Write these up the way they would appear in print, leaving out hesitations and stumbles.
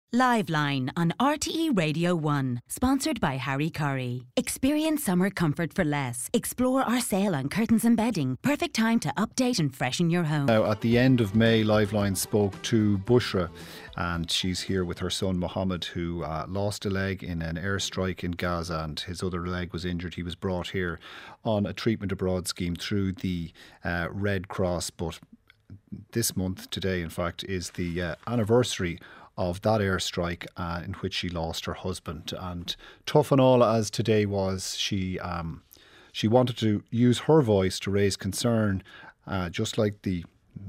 Liveline on RTE Radio 1, sponsored by Harry Curry. Experience summer comfort for less. Explore our sale on curtains and bedding. Perfect time to update and freshen your home. Now, at the end of May, Liveline spoke to Bushra, and she's here with her son Mohammed, who lost a leg in an airstrike in Gaza, and his other leg was injured. He was brought here on a treatment abroad scheme through the Red Cross, but this month, today in fact, is the anniversary of that airstrike in which she lost her husband. And tough and all as today was, she wanted to use her voice to raise concern, just like the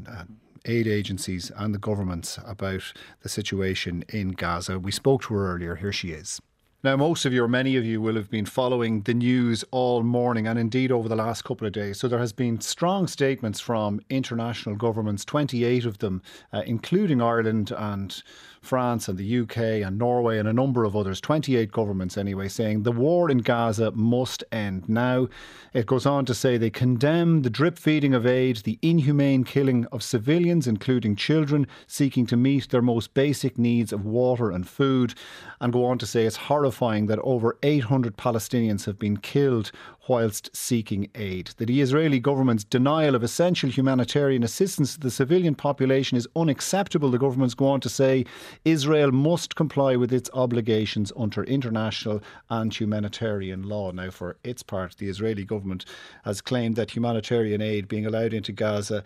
aid agencies and the governments, about the situation in Gaza. We spoke to her earlier. Here she is. Now, most of you, or many of you, will have been following the news all morning and indeed over the last couple of days. So there has been strong statements from international governments, 28 of them, including Ireland and France and the UK and Norway and a number of others, 28 governments anyway, saying the war in Gaza must end now. It goes on to say they condemn the drip feeding of aid, the inhumane killing of civilians, including children, seeking to meet their most basic needs of water and food, and go on to say it's horrifying that over 800 Palestinians have been killed whilst seeking aid. That the Israeli government's denial of essential humanitarian assistance to the civilian population is unacceptable. The governments go on to say Israel must comply with its obligations under international and humanitarian law. Now, for its part, the Israeli government has claimed that humanitarian aid being allowed into Gaza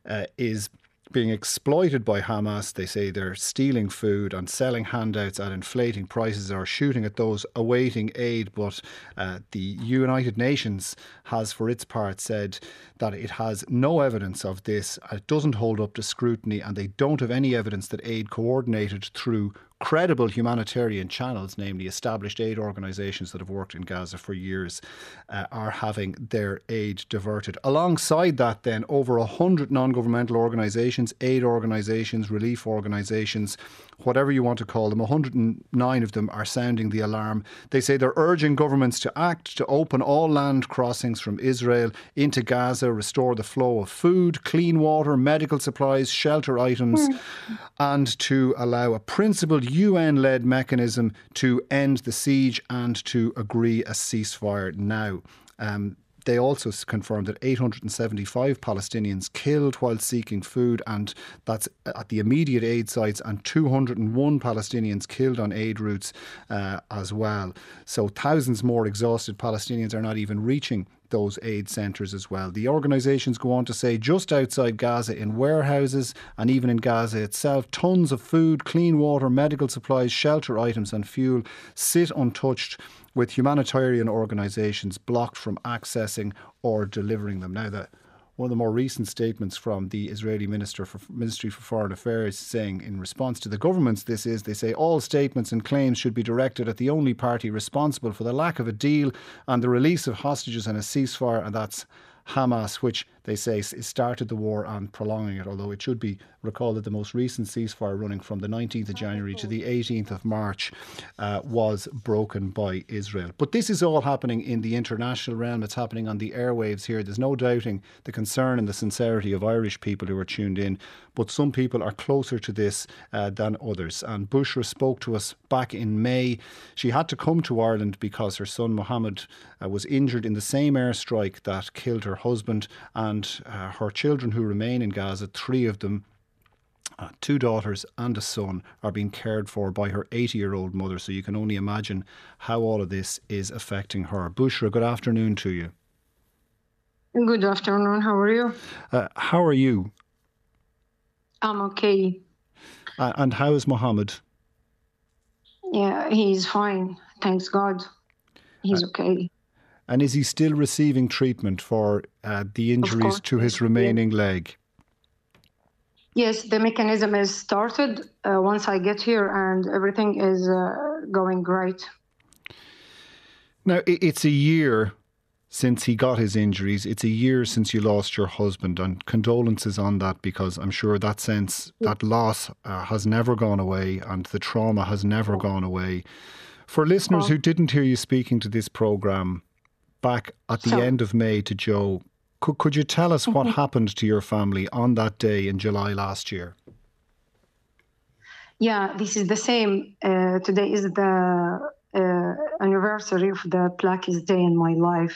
is being exploited by Hamas. They say they're stealing food and selling handouts at inflating prices or shooting at those awaiting aid. But the United Nations has, for its part, said that it has no evidence of this. It doesn't hold up to scrutiny, and they don't have any evidence that aid coordinated through credible humanitarian channels, namely established aid organisations that have worked in Gaza for years, are having their aid diverted. Alongside that then, over 100 non-governmental organisations, aid organisations, relief organisations, whatever you want to call them, 109 of them are sounding the alarm. They say they're urging governments to act to open all land crossings from Israel into Gaza, restore the flow of food, clean water, medical supplies, shelter items, and to allow a principled UN-led mechanism to end the siege and to agree a ceasefire now. They also confirmed that 875 Palestinians killed while seeking food, and that's at the immediate aid sites, and 201 Palestinians killed on aid routes as well. So thousands more exhausted Palestinians are not even reaching those aid centres as well. The organisations go on to say just outside Gaza, in warehouses and even in Gaza itself, tons of food, clean water, medical supplies, shelter items and fuel sit untouched, with humanitarian organisations blocked from accessing or delivering them. Now, one of the more recent statements from the Israeli Ministry for Foreign Affairs, saying in response to the governments, they say all statements and claims should be directed at the only party responsible for the lack of a deal and the release of hostages and a ceasefire, and that's Hamas, which they say started the war and prolonging it, although it should be recalled that the most recent ceasefire, running from the 19th of January to the 18th of March, was broken by Israel. But this is all happening in the international realm. It's happening on the airwaves here. There's no doubting the concern and the sincerity of Irish people who are tuned in, but some people are closer to this than others. And Bushra spoke to us back in May. She had to come to Ireland because her son Mohammed was injured in the same airstrike that killed her husband, and her children who remain in Gaza, 3 of them, 2 daughters and a son, are being cared for by her 80-year-old mother. So you can only imagine how all of this is affecting her. Bushra, good afternoon to you. Good afternoon. How are you? How are you? I'm okay. And how is Mohammed? Yeah, he's fine. Thanks God. He's okay. And is he still receiving treatment for the injuries to his remaining leg? Yes, the mechanism is started once I get here, and everything is going great. Now, it's a year since he got his injuries. It's a year since you lost your husband, and condolences on that, because I'm sure that sense, that loss has never gone away, and the trauma has never gone away. For listeners who didn't hear you speaking to this programme back at the end of May to Joe, could you tell us what happened to your family on that day in July last year? Yeah, this is the same. Today is the anniversary of the blackest day in my life.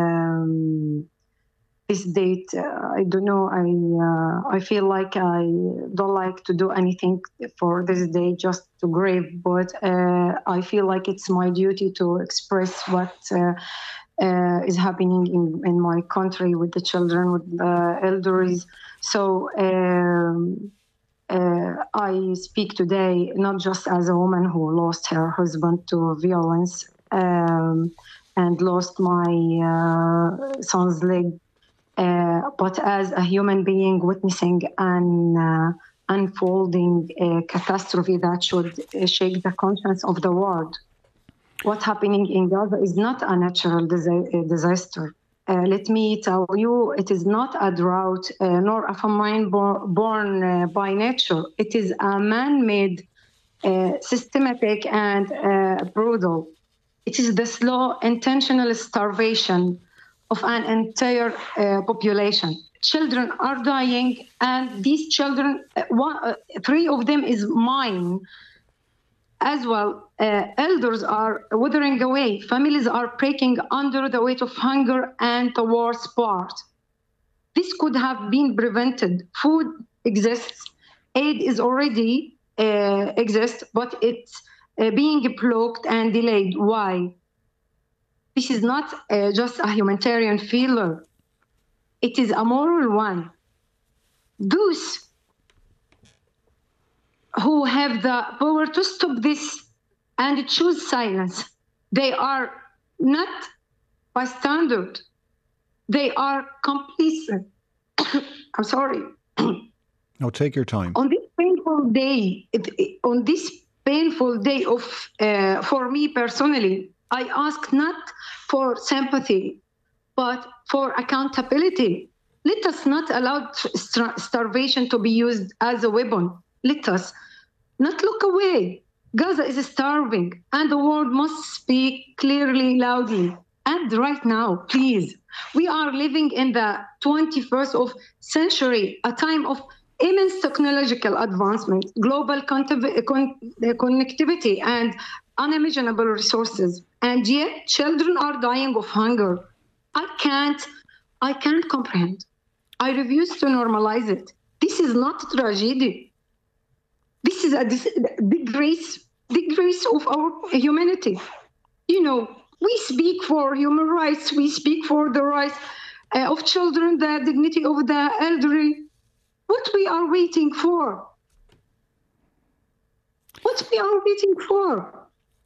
This date, I don't know. I feel like I don't like to do anything for this day, just to grieve. But I feel like it's my duty to express what is happening in my country with the children, with the elders. So I speak today not just as a woman who lost her husband to violence and lost my son's leg, but as a human being witnessing an unfolding catastrophe that should shake the conscience of the world. What's happening in Gaza is not a natural disaster. Let me tell you, it is not a drought nor a famine born by nature. It is a man-made, systematic, and brutal. It is the slow, intentional starvation of an entire population. Children are dying, and these children, 3 of them is mine as well. Elders are withering away. Families are breaking under the weight of hunger and the worst part. This could have been prevented. Food exists. Aid is already exists, but it's being blocked and delayed. Why? This is not just a humanitarian failure. It is a moral one. Those who have the power to stop this and choose silence, they are not bystanders. They are complicit. I'm sorry. No, take your time. On this painful day of, for me personally, I ask not for sympathy, but for accountability. Let us not allow starvation to be used as a weapon. Let us not look away. Gaza is starving, and the world must speak clearly, loudly. And right now, please, we are living in the 21st century, a time of immense technological advancement, global connectivity, and unimaginable resources. And yet, children are dying of hunger. I can't comprehend. I refuse to normalize it. This is not a tragedy. This is a disgrace of our humanity. You know, we speak for human rights. We speak for the rights of children, the dignity of the elderly. What we are waiting for? What we are waiting for?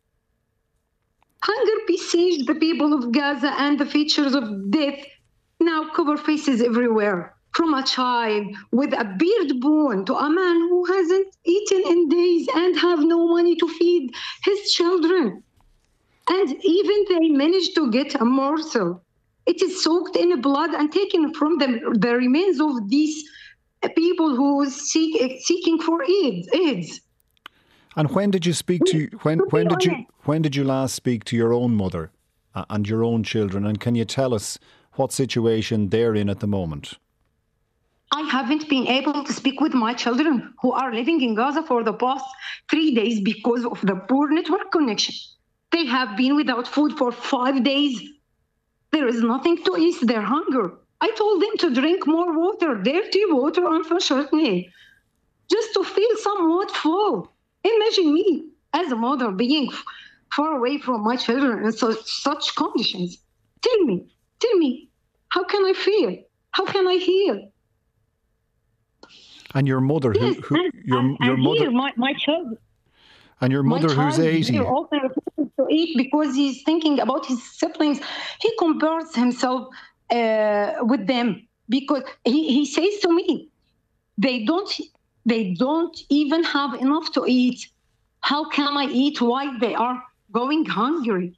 Hunger besieged the people of Gaza, and the features of death now cover faces everywhere. From a child with a beard bone to a man who hasn't eaten in days and have no money to feed his children. And even they managed to get a morsel. It is soaked in blood and taken from them, the remains of these people who are seeking for AIDS. And when did you speak to when did you last speak to your own mother and your own children? And can you tell us what situation they're in at the moment? I haven't been able to speak with my children who are living in Gaza for the past 3 days because of the poor network connection. They have been without food for 5 days. There is nothing to ease their hunger. I told them to drink more water, dirty water, unfortunately, just to feel somewhat full. Imagine me as a mother being far away from my children in such conditions. Tell me, how can I feel? How can I heal? And your mother, yes, your mother, my child, and your mother who's 80, he often refuses to eat because he's thinking about his siblings. He compares himself with them because he says to me, they don't even have enough to eat. How can I eat while they are going hungry?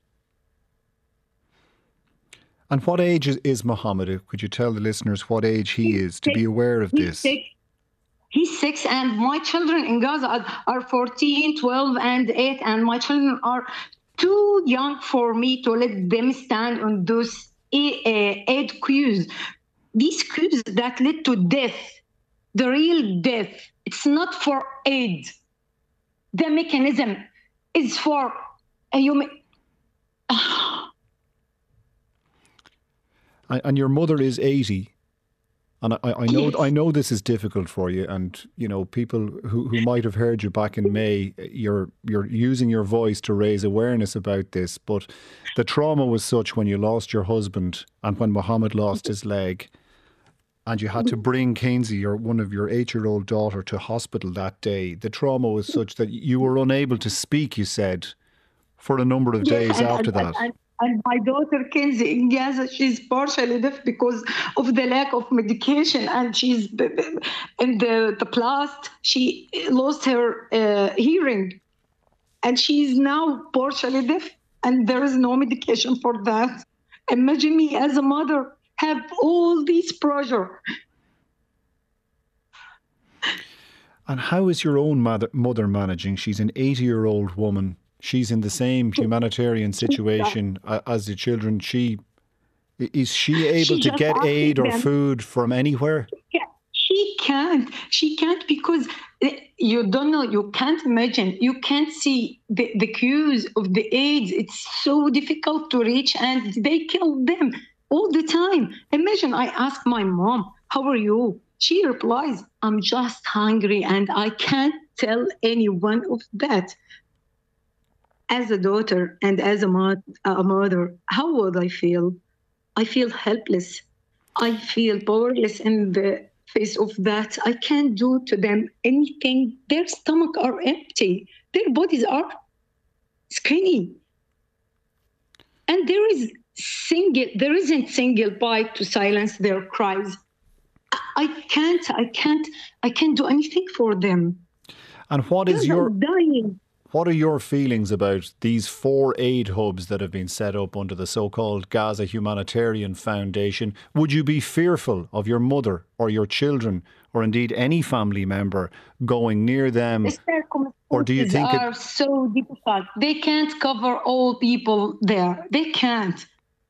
And what age is Mohammed? Could you tell the listeners what age he is to be aware of this? He's 6, and my children in Gaza are 14, 12, and 8, and my children are too young for me to let them stand on those aid queues. These queues that lead to death, the real death. It's not for aid. The mechanism is for a human. And your mother is 80. And Yes. I know this is difficult for you, and you know people who might have heard you back in May. You're using your voice to raise awareness about this, but the trauma was such when you lost your husband and when Mohammed lost his leg, and you had to bring Kainsey, one of your 8-year-old daughter, to hospital that day. The trauma was such that you were unable to speak. You said for a number of days after that. And my daughter Kenzie in Gaza, she's partially deaf because of the lack of medication, and she's in the past she lost her hearing, and she's now partially deaf, and there is no medication for that. Imagine me as a mother have all this pressure. And how is your own mother managing? She's an 80-year-old woman. She's in the same humanitarian situation as the children. Is she able to get aid or food from anywhere? She can't because you don't know. You can't imagine. You can't see the queues of the aids. It's so difficult to reach, and they kill them all the time. Imagine I ask my mom, "How are you?" She replies, "I'm just hungry," and I can't tell anyone of that. As a daughter and as a mother, how would I feel? I feel helpless. I feel powerless in the face of that. I can't do to them anything. Their stomachs are empty. Their bodies are skinny. And there isn't single bite to silence their cries. I can't do anything for them. And what are your feelings about these 4 aid hubs that have been set up under the so-called Gaza Humanitarian Foundation? Would you be fearful of your mother or your children or indeed any family member going near them? Or do you think are so difficult? They can't cover all people there. They can't.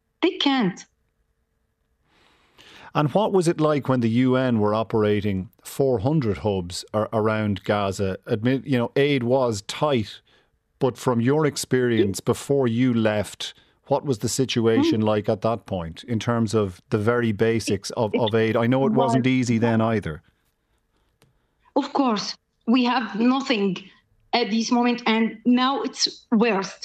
And what was it like when the UN were operating 400 hubs around Gaza? Aid was tight, but from your experience before you left, what was the situation like at that point in terms of the very basics of aid? I know it wasn't easy then either. Of course, we have nothing at this moment, and now it's worst.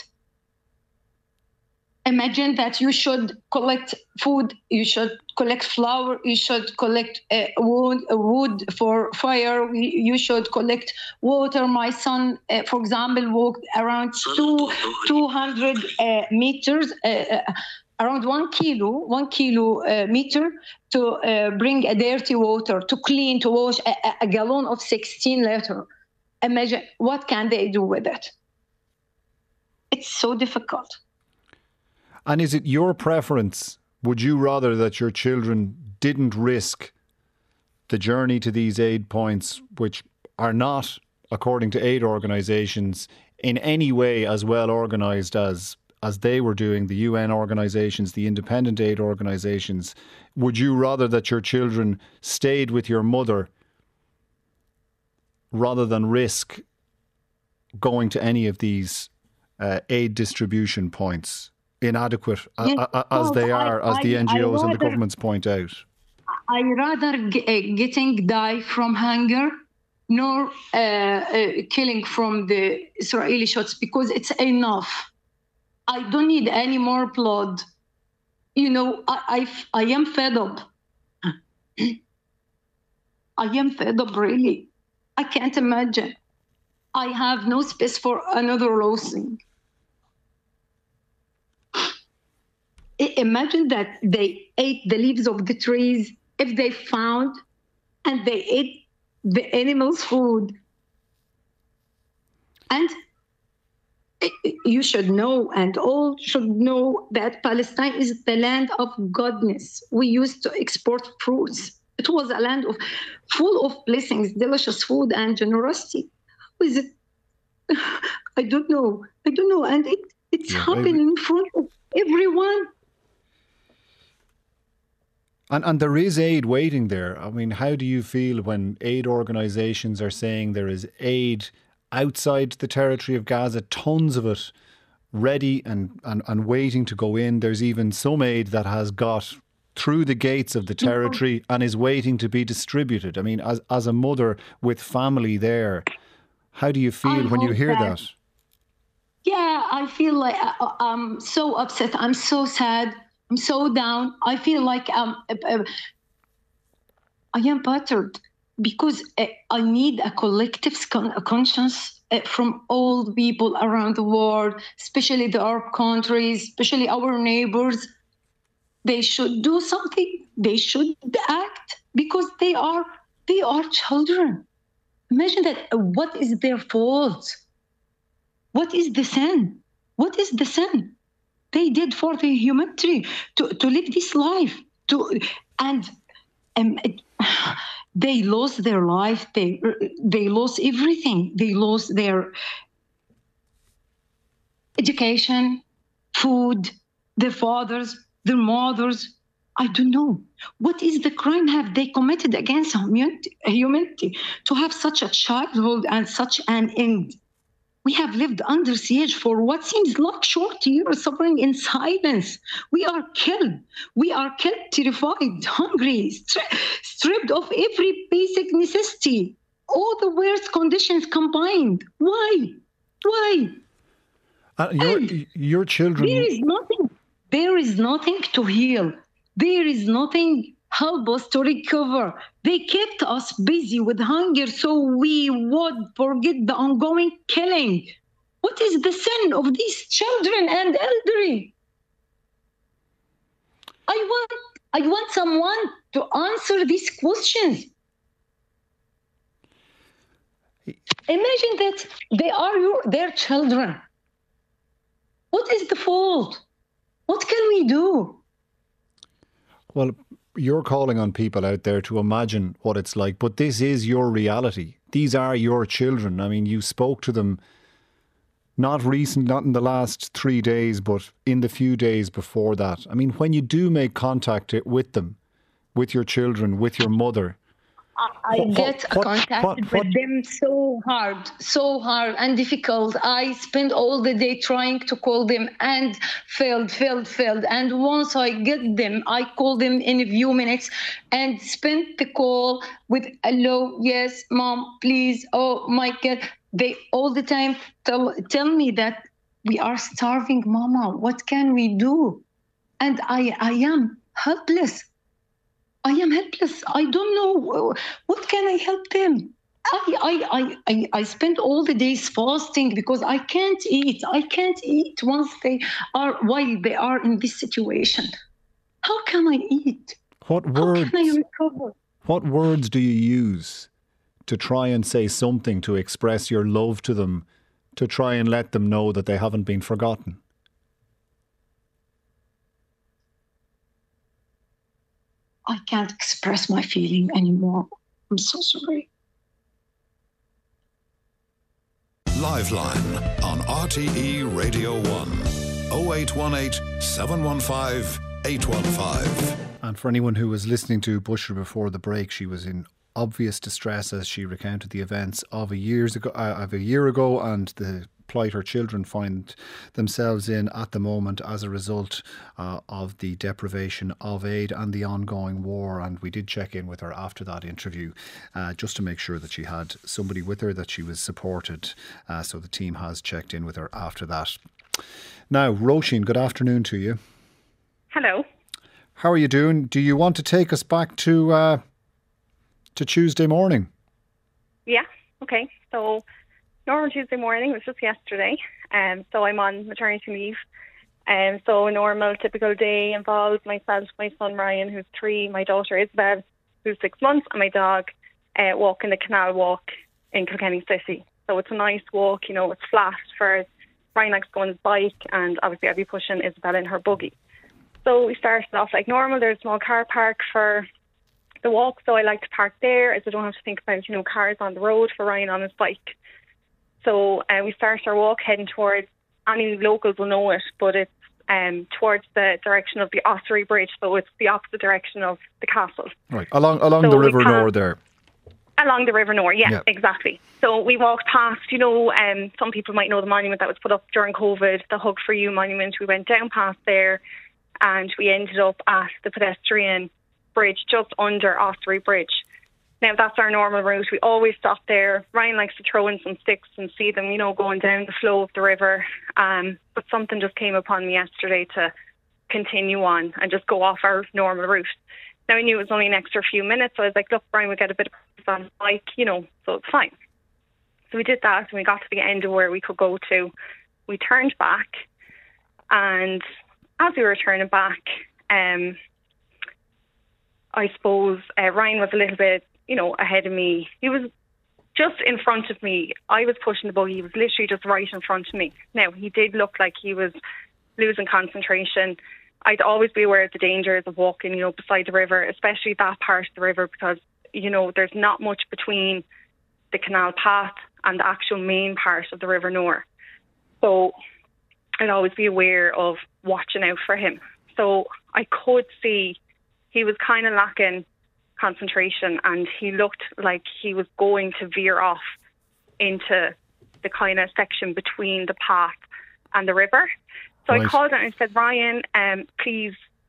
Imagine that you should collect food, you should collect flour, you should collect wood for fire, you should collect water. My son, for example, walked around 200 meters, around 1 kilometer to bring a dirty water, to clean, to wash a gallon of 16 liters. Imagine, what can they do with it? It's so difficult. And is it your preference? Would you rather that your children didn't risk the journey to these aid points, which are not, according to aid organisations, in any way as well organised as they were doing, the UN organisations, the independent aid organisations? Would you rather that your children stayed with your mother rather than risk going to any of these aid distribution points? Inadequate as they are, as the NGOs and the governments point out. I rather getting die from hunger nor killing from the Israeli shots, because it's enough. I don't need any more blood. I am fed up. I am fed up, really. I can't imagine. I have no space for another losing. Imagine that they ate the leaves of the trees if they found, and they ate the animals' food. And you should know, and all should know, that Palestine is the land of goodness. We used to export fruits. It was a land full of blessings, delicious food, and generosity. How is it? I don't know. And it's happening in front of everyone. And there is aid waiting there. I mean, how do you feel when aid organisations are saying there is aid outside the territory of Gaza, tons of it ready and waiting to go in. There's even some aid that has got through the gates of the territory and is waiting to be distributed. I mean, as a mother with family there, how do you feel when you hear that? Yeah, I feel like I'm so upset. I'm so sad. I'm so down. I feel like I am battered because I need a collective conscience from all the people around the world, especially the Arab countries, especially our neighbors. They should do something. They should act because they are children. Imagine that. What is their fault? What is the sin? What is the sin they did for the humanity to live this life? And they lost their life. They lost everything. They lost their education, food, their fathers, their mothers. I don't know. What is the crime have they committed against humanity to have such a childhood and such an end? We have lived under siege for what seems like short years, suffering in silence. We are killed. We are killed, terrified, hungry, stripped of every basic necessity. All the worst conditions combined. Why? Why? Your children... There is nothing to heal. There is nothing help us to recover. They kept us busy with hunger so we would forget the ongoing killing. What is the sin of these children and elderly? I want someone to answer these questions. Imagine that they are their children. What is the fault? What can we do? Well, you're calling on people out there to imagine what it's like, but this is your reality. These are your children. I mean, you spoke to them not in the last 3 days, but in the few days before that. I mean, when you do make contact with them, with your children, with your mother, I get contacted with them so hard and difficult. I spend all the day trying to call them and failed. And once I get them, I call them in a few minutes and spend the call with hello, yes, mom, please, oh my God. They all the time tell me that we are starving, mama. What can we do? And I am helpless. I am helpless. I don't know. What can I help them? I spend all the days fasting because I can't eat. I can't eat while they are in this situation. How can I eat? How can I recover? What words do you use to try and say something to express your love to them, to try and let them know that they haven't been forgotten? I can't express my feeling anymore. I'm so sorry. Liveline on RTE Radio 1. 0818 715 815. And for anyone who was listening to Bushra before the break, she was in obvious distress as she recounted the events of a year ago and the plight her children find themselves in at the moment as a result of the deprivation of aid and the ongoing war. And we did check in with her after that interview just to make sure that she had somebody with her, that she was supported. So the team has checked in with her after that. Now, Roisin, good afternoon to you. Hello. How are you doing? Do you want to take us back to Tuesday morning? Yeah, okay. So normal Tuesday morning was just yesterday. So I'm on maternity leave. So a normal, typical day involves myself, my son Ryan, who's 3, my daughter Isabel, who's 6 months, and my dog walking the canal walk in Kilkenny City. So it's a nice walk, you know, it's flat for Ryan likes to go on his bike, and obviously I'll be pushing Isabel in her buggy. So we started off like normal. There's a small car park for the walk, so I like to park there as I don't have to think about, you know, cars on the road for Ryan on his bike. So we start our walk heading towards, any locals will know it, but it's towards the direction of the Ossory Bridge, so it's the opposite direction of the castle. Right, along the River Nore there. Along the River Nore, yeah, Yeah. exactly. So we walked past, some people might know the monument that was put up during COVID, the Hug for You monument. We went down past there and we ended up at the pedestrian bridge just under Osprey Bridge. Now, that's our normal route. We always stop there. Ryan likes to throw in some sticks and see them, going down the flow of the river. But something just came upon me yesterday to continue on and just go off our normal route. Now, I knew it was only an extra few minutes, so I was like, look, Brian, we'll get a bit of practice on the bike, so it's fine. So we did that, and we got to the end of where we could go to. We turned back, and as we were turning back, I suppose Ryan was a little bit, ahead of me. He was just in front of me. I was pushing the buggy. He was literally just right in front of me. Now, he did look like he was losing concentration. I'd always be aware of the dangers of walking, beside the river, especially that part of the river, because, there's not much between the canal path and the actual main part of the River Nore. So I'd always be aware of watching out for him. So I could see he was kind of lacking concentration, and he looked like he was going to veer off into the kind of section between the path and the river. So Right. I called out and I said, Ryan, please,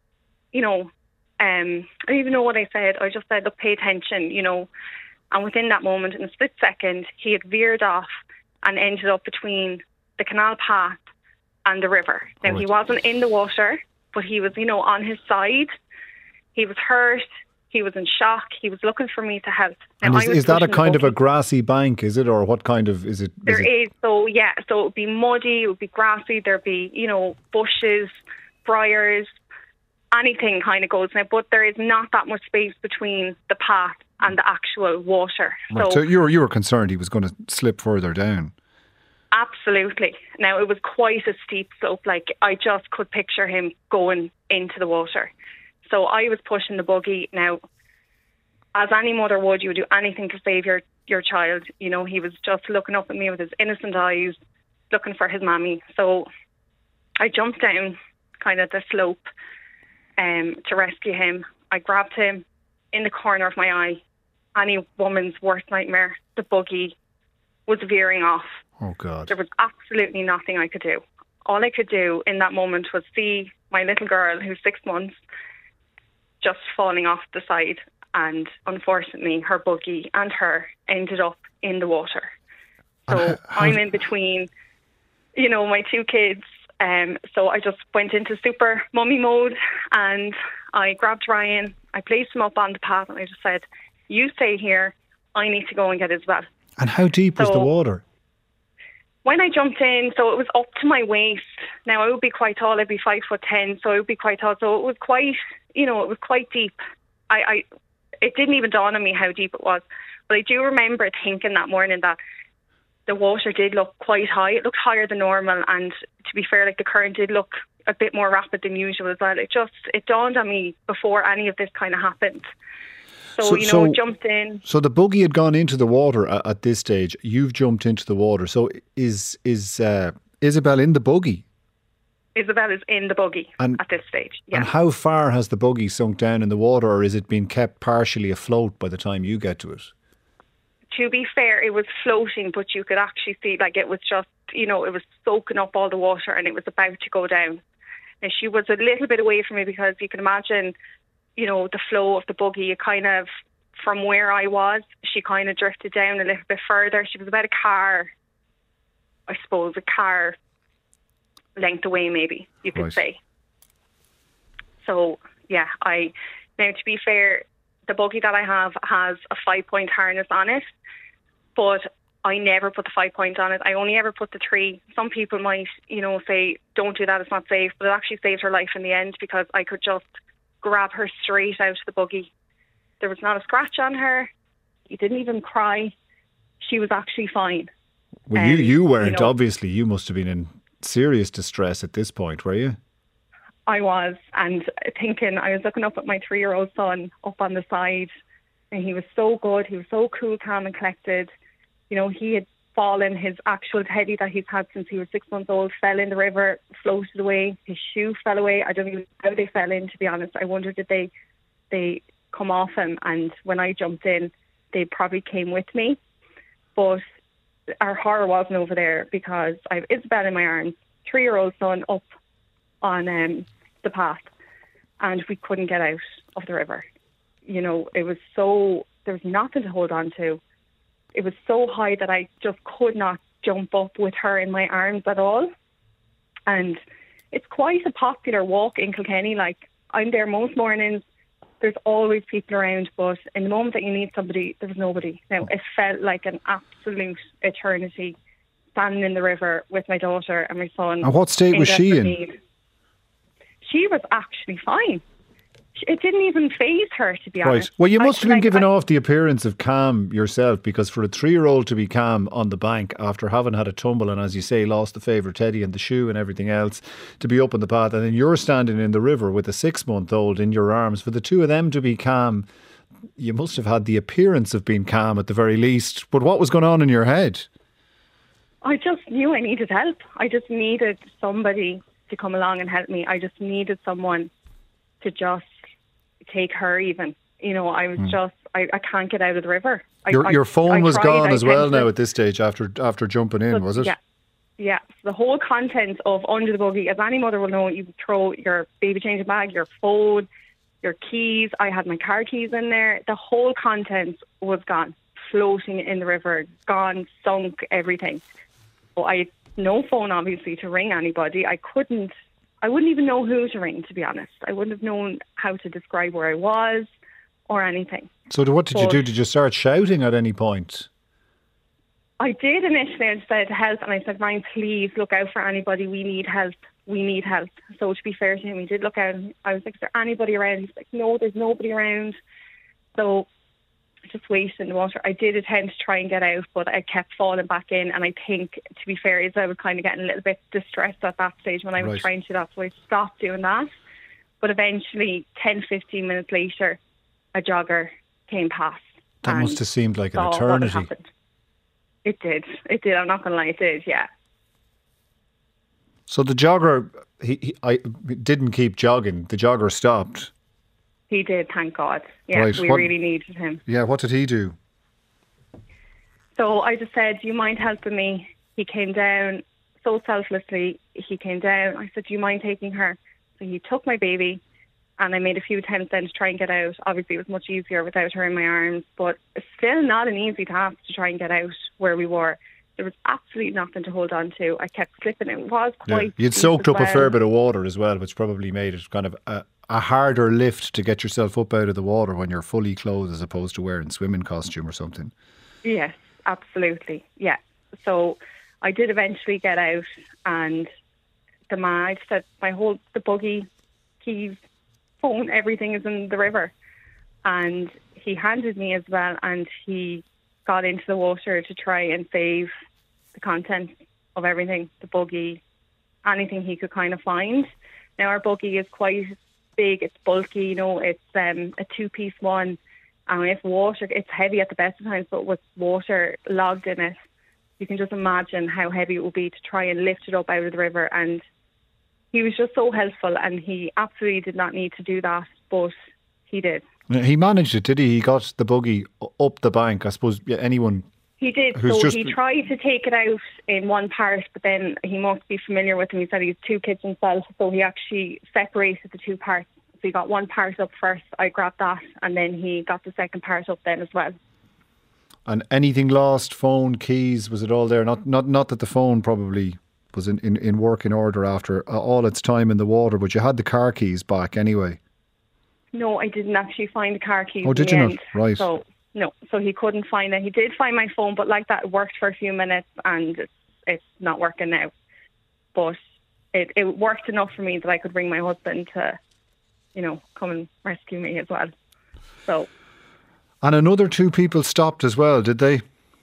I don't even know what I said. I just said, look, pay attention, And within that moment, in a split second, he had veered off and ended up between the canal path and the river. Now, Right. he wasn't in the water, but he was, on his side. He was hurt. He was in shock. He was looking for me to help. Now, And I was is that a pushing the kind of a buggy. grassy bank, is it? Or what kind of, is it? There is. So, yeah. So it would be muddy. It would be grassy. There'd be, bushes, briars, anything kind of goes now. But there is not that much space between the path and the actual water. Right, so you were concerned he was going to slip further down. Absolutely. Now, it was quite a steep slope. Like, I just could picture him going into the water. So I was pushing the buggy. Now, as any mother would, you would do anything to save your child. He was just looking up at me with his innocent eyes, looking for his mammy. So I jumped down kind of the slope to rescue him. I grabbed him in the corner of my eye. Any woman's worst nightmare. The buggy was veering off. Oh, God. There was absolutely nothing I could do. All I could do in that moment was see my little girl, who's 6 months, just falling off the side. And unfortunately, her buggy and her ended up in the water. So I'm in between, my two kids. So I just went into super mummy mode, and I grabbed Ryan. I placed him up on the path, and I just said, you stay here. I need to go and get Isabel. And how deep was the water? When I jumped in, so it was up to my waist. Now, I would be quite tall. I'd be 5'10", so I would be quite tall. So it was quite, it was quite deep. It didn't even dawn on me how deep it was. But I do remember thinking that morning that the water did look quite high. It looked higher than normal. And to be fair, like, the current did look a bit more rapid than usual as well. It dawned on me before any of this kind of happened. So, jumped in. So the buggy had gone into the water at this stage. You've jumped into the water. So is Isabel in the buggy? Isabel is in the buggy at this stage. Yeah. And how far has the buggy sunk down in the water, or is it being kept partially afloat by the time you get to it? To be fair, it was floating, but you could actually see, like, it was just, it was soaking up all the water and it was about to go down. And she was a little bit away from me because you can imagine, the flow of the buggy, it kind of, from where I was, she kind of drifted down a little bit further. She was about a car length away, maybe, you could say. So, yeah, now to be fair, the buggy that I have has a 5-point harness on it, but I never put the 5-point on it. I only ever put the 3. Some people might, say, don't do that, it's not safe, but it actually saved her life in the end because I could just grab her straight out of the buggy. There was not a scratch on her. She didn't even cry. She was actually fine. Well, you weren't, obviously. You must have been in serious distress at this point, were you? I was, and I was looking up at my 3-year-old son up on the side, and he was so good. He was so cool, calm and collected. He had fallen. His actual teddy that he's had since he was 6 months old fell in the river, floated away. His shoe fell away. I don't even know how they fell in, to be honest. I wonder, did they come off him? And when I jumped in, they probably came with me. But our horror wasn't over there because I have Isabel in my arms, 3-year-old son up on the path, and we couldn't get out of the river. You know, it was there was nothing to hold on to. It was so high that I just could not jump up with her in my arms at all. And it's quite a popular walk in Kilkenny. Like, I'm there most mornings. There's always people around, but in the moment that you need somebody, there was nobody. Now, it felt like an absolute eternity standing in the river with my daughter and my son. And what state was she in? Need. She was actually fine. It didn't even faze her, to be honest. Well, you must have been giving off the appearance of calm yourself, because for a 3-year-old to be calm on the bank after having had a tumble and, as you say, lost the favourite teddy and the shoe and everything else, to be up on the path, and then you're standing in the river with a 6-month-old in your arms, for the two of them to be calm, you must have had the appearance of being calm at the very least. But what was going on in your head? I just knew I needed help. I just needed somebody to come along and help me. I just needed someone to just take her even. You know, I was just, I can't get out of the river. Your phone was gone as well now at this stage after jumping in, was it? Yeah. So the whole content of Under the Buggy, as any mother will know, you throw your baby changing bag, your phone, your keys. I had my car keys in there. The whole content was gone, floating in the river, gone, sunk, everything. So I had no phone, obviously, to ring anybody. I wouldn't even know who to ring, to be honest. I wouldn't have known how to describe where I was or anything. So what did you do? Did you start shouting at any point? I did initially. I just said help, and I said, Ryan, please look out for anybody. We need help. We need help. So to be fair to him, he did look out. And I was like, is there anybody around? He's like, no, there's nobody around. So I just waited in the water. I did attempt to try and get out, but I kept falling back in. And I think, to be fair, is I was kind of getting a little bit distressed at that stage when I was trying to. That's why I stopped doing that. But eventually, 10, 15 minutes later, a jogger came past. That must have seemed like an eternity. It did. I'm not going to lie, it did, yeah. So the jogger, I didn't keep jogging. The jogger stopped. He did, thank God. Yeah, right. We really needed him. Yeah, what did he do? So I just said, do you mind helping me? He came down so selflessly. He came down. I said, do you mind taking her? So he took my baby, and I made a few attempts then to try and get out. Obviously, it was much easier without her in my arms, but it's still not an easy task to try and get out where we were. There was absolutely nothing to hold on to. I kept slipping. It was quite... You'd soaked up a fair bit of water as well, which probably made it kind of a harder lift to get yourself up out of the water when you're fully clothed as opposed to wearing swimming costume or something. Yes, absolutely. Yeah. So I did eventually get out, and the man, I said the buggy, keys, phone, everything is in the river. And he handed me as well, and he got into the water to try and save the contents of everything, the buggy, anything he could kind of find. Now, our buggy is quite big, it's bulky, it's a 2-piece one, and if water, it's heavy at the best of times, but with water logged in it, you can just imagine how heavy it would be to try and lift it up out of the river. And he was just so helpful, and he absolutely did not need to do that, but he did. He managed it, did he? He got the buggy up the bank. I suppose anyone... He did. So he tried to take it out in one part, but then he must be familiar with him. He said he has 2 kids himself, so he actually separated the 2 parts. So he got one part up first, I grabbed that, and then he got the second part up then as well. And anything lost? Phone, keys, was it all there? Not that the phone probably was in working order after all its time in the water, but you had the car keys back anyway. No, I didn't actually find the car keys. Oh, did you not? Right. So, no, so he couldn't find it. He did find my phone, but like that, it worked for a few minutes, and it's not working now. But it worked enough for me that I could ring my husband to, come and rescue me as well. So. And another 2 people stopped as well, did they?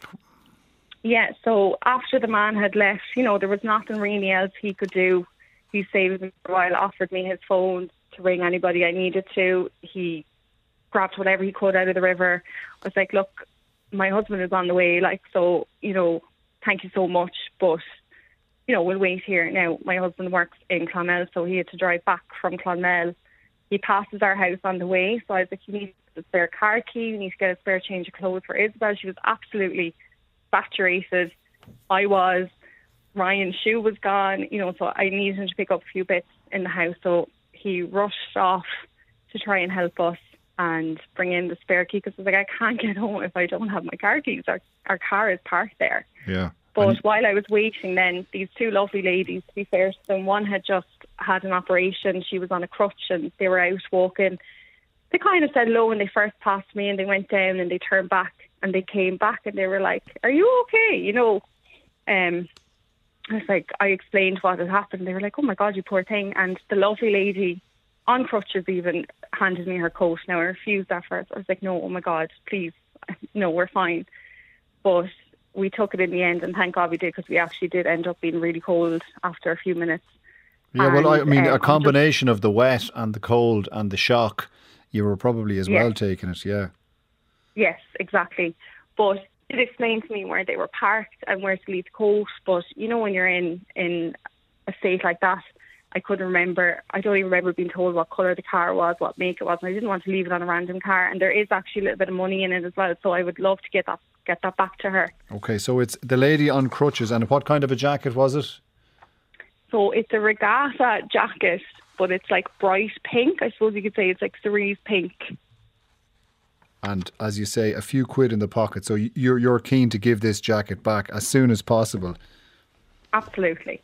Yeah, so after the man had left, there was nothing really else he could do. He saved me for a while, offered me his phone to ring anybody I needed to. He grabbed whatever he could out of the river. I was like, look, my husband is on the way, so, thank you so much, but, we'll wait here. Now, my husband works in Clonmel, so he had to drive back from Clonmel. He passes our house on the way, so I was like, you need to the spare car key. We need to get a spare change of clothes for Isabel. She was absolutely saturated. I was. Ryan's shoe was gone, so I needed him to pick up a few bits in the house. So he rushed off to try and help us and bring in the spare key, because I was like, I can't get home if I don't have my car keys. Our car is parked there. Yeah. But while I was waiting then, these two lovely ladies, to be fair to them, one had just had an operation. She was on a crutch and they were out walking. They kind of said hello when they first passed me, and they went down and they turned back and they came back and they were like, are you okay? I was like, I explained what had happened. They were like, oh my God, you poor thing. And the lovely lady, on crutches even, handed me her coat. Now, I refused that first. I was like, no, oh my God, please. No, we're fine. But we took it in the end, and thank God we did, because we actually did end up being really cold after a few minutes. Yeah, well, I mean, a combination of the wet and the cold and the shock, you were probably as well taking it, yeah. Yes, exactly. But it explained to me where they were parked and where to leave the coat. But, when you're in a state like that, I couldn't remember. I don't even remember being told what colour the car was, what make it was, and I didn't want to leave it on a random car. And there is actually a little bit of money in it as well, so I would love to get that back to her. Okay, so it's the lady on crutches, and what kind of a jacket was it? So it's a regatta jacket, but it's like bright pink. I suppose you could say it's like cerise pink. And as you say, a few quid in the pocket. So you're keen to give this jacket back as soon as possible. Absolutely.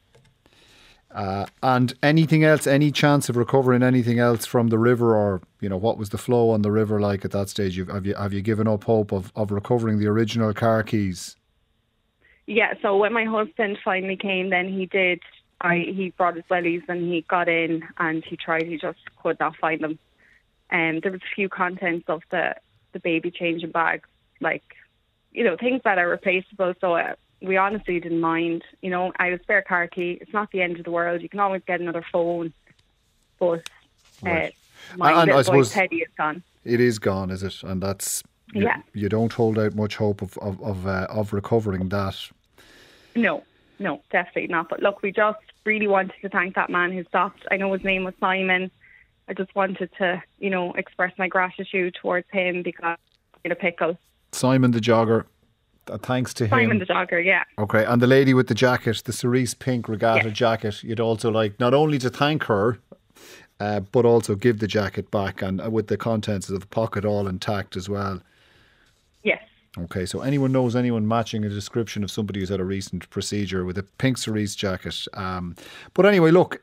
And anything else? Any chance of recovering anything else from the river, or what was the flow on the river like at that stage? Have you given up hope of recovering the original car keys? Yeah. So when my husband finally came, then he did. He brought his wellies and he got in and he tried. He just could not find them. There was a few contents of the baby changing bags, like, things that are replaceable. So we honestly didn't mind. I had a spare car key. It's not the end of the world. You can always get another phone. But right. My little boy Teddy is gone. It is gone, is it? And that's you don't hold out much hope of recovering that. No, definitely not. But look, we just really wanted to thank that man who stopped. I know his name was Simon. I just wanted to, express my gratitude towards him, because in a pickle. Simon the jogger. Thanks to him. Simon the jogger, yeah. Okay, and the lady with the jacket, the cerise pink regatta jacket, you'd also like not only to thank her, but also give the jacket back, and with the contents of the pocket all intact as well. Yes. Okay, so anyone knows anyone matching a description of somebody who's had a recent procedure with a pink cerise jacket. But anyway, look,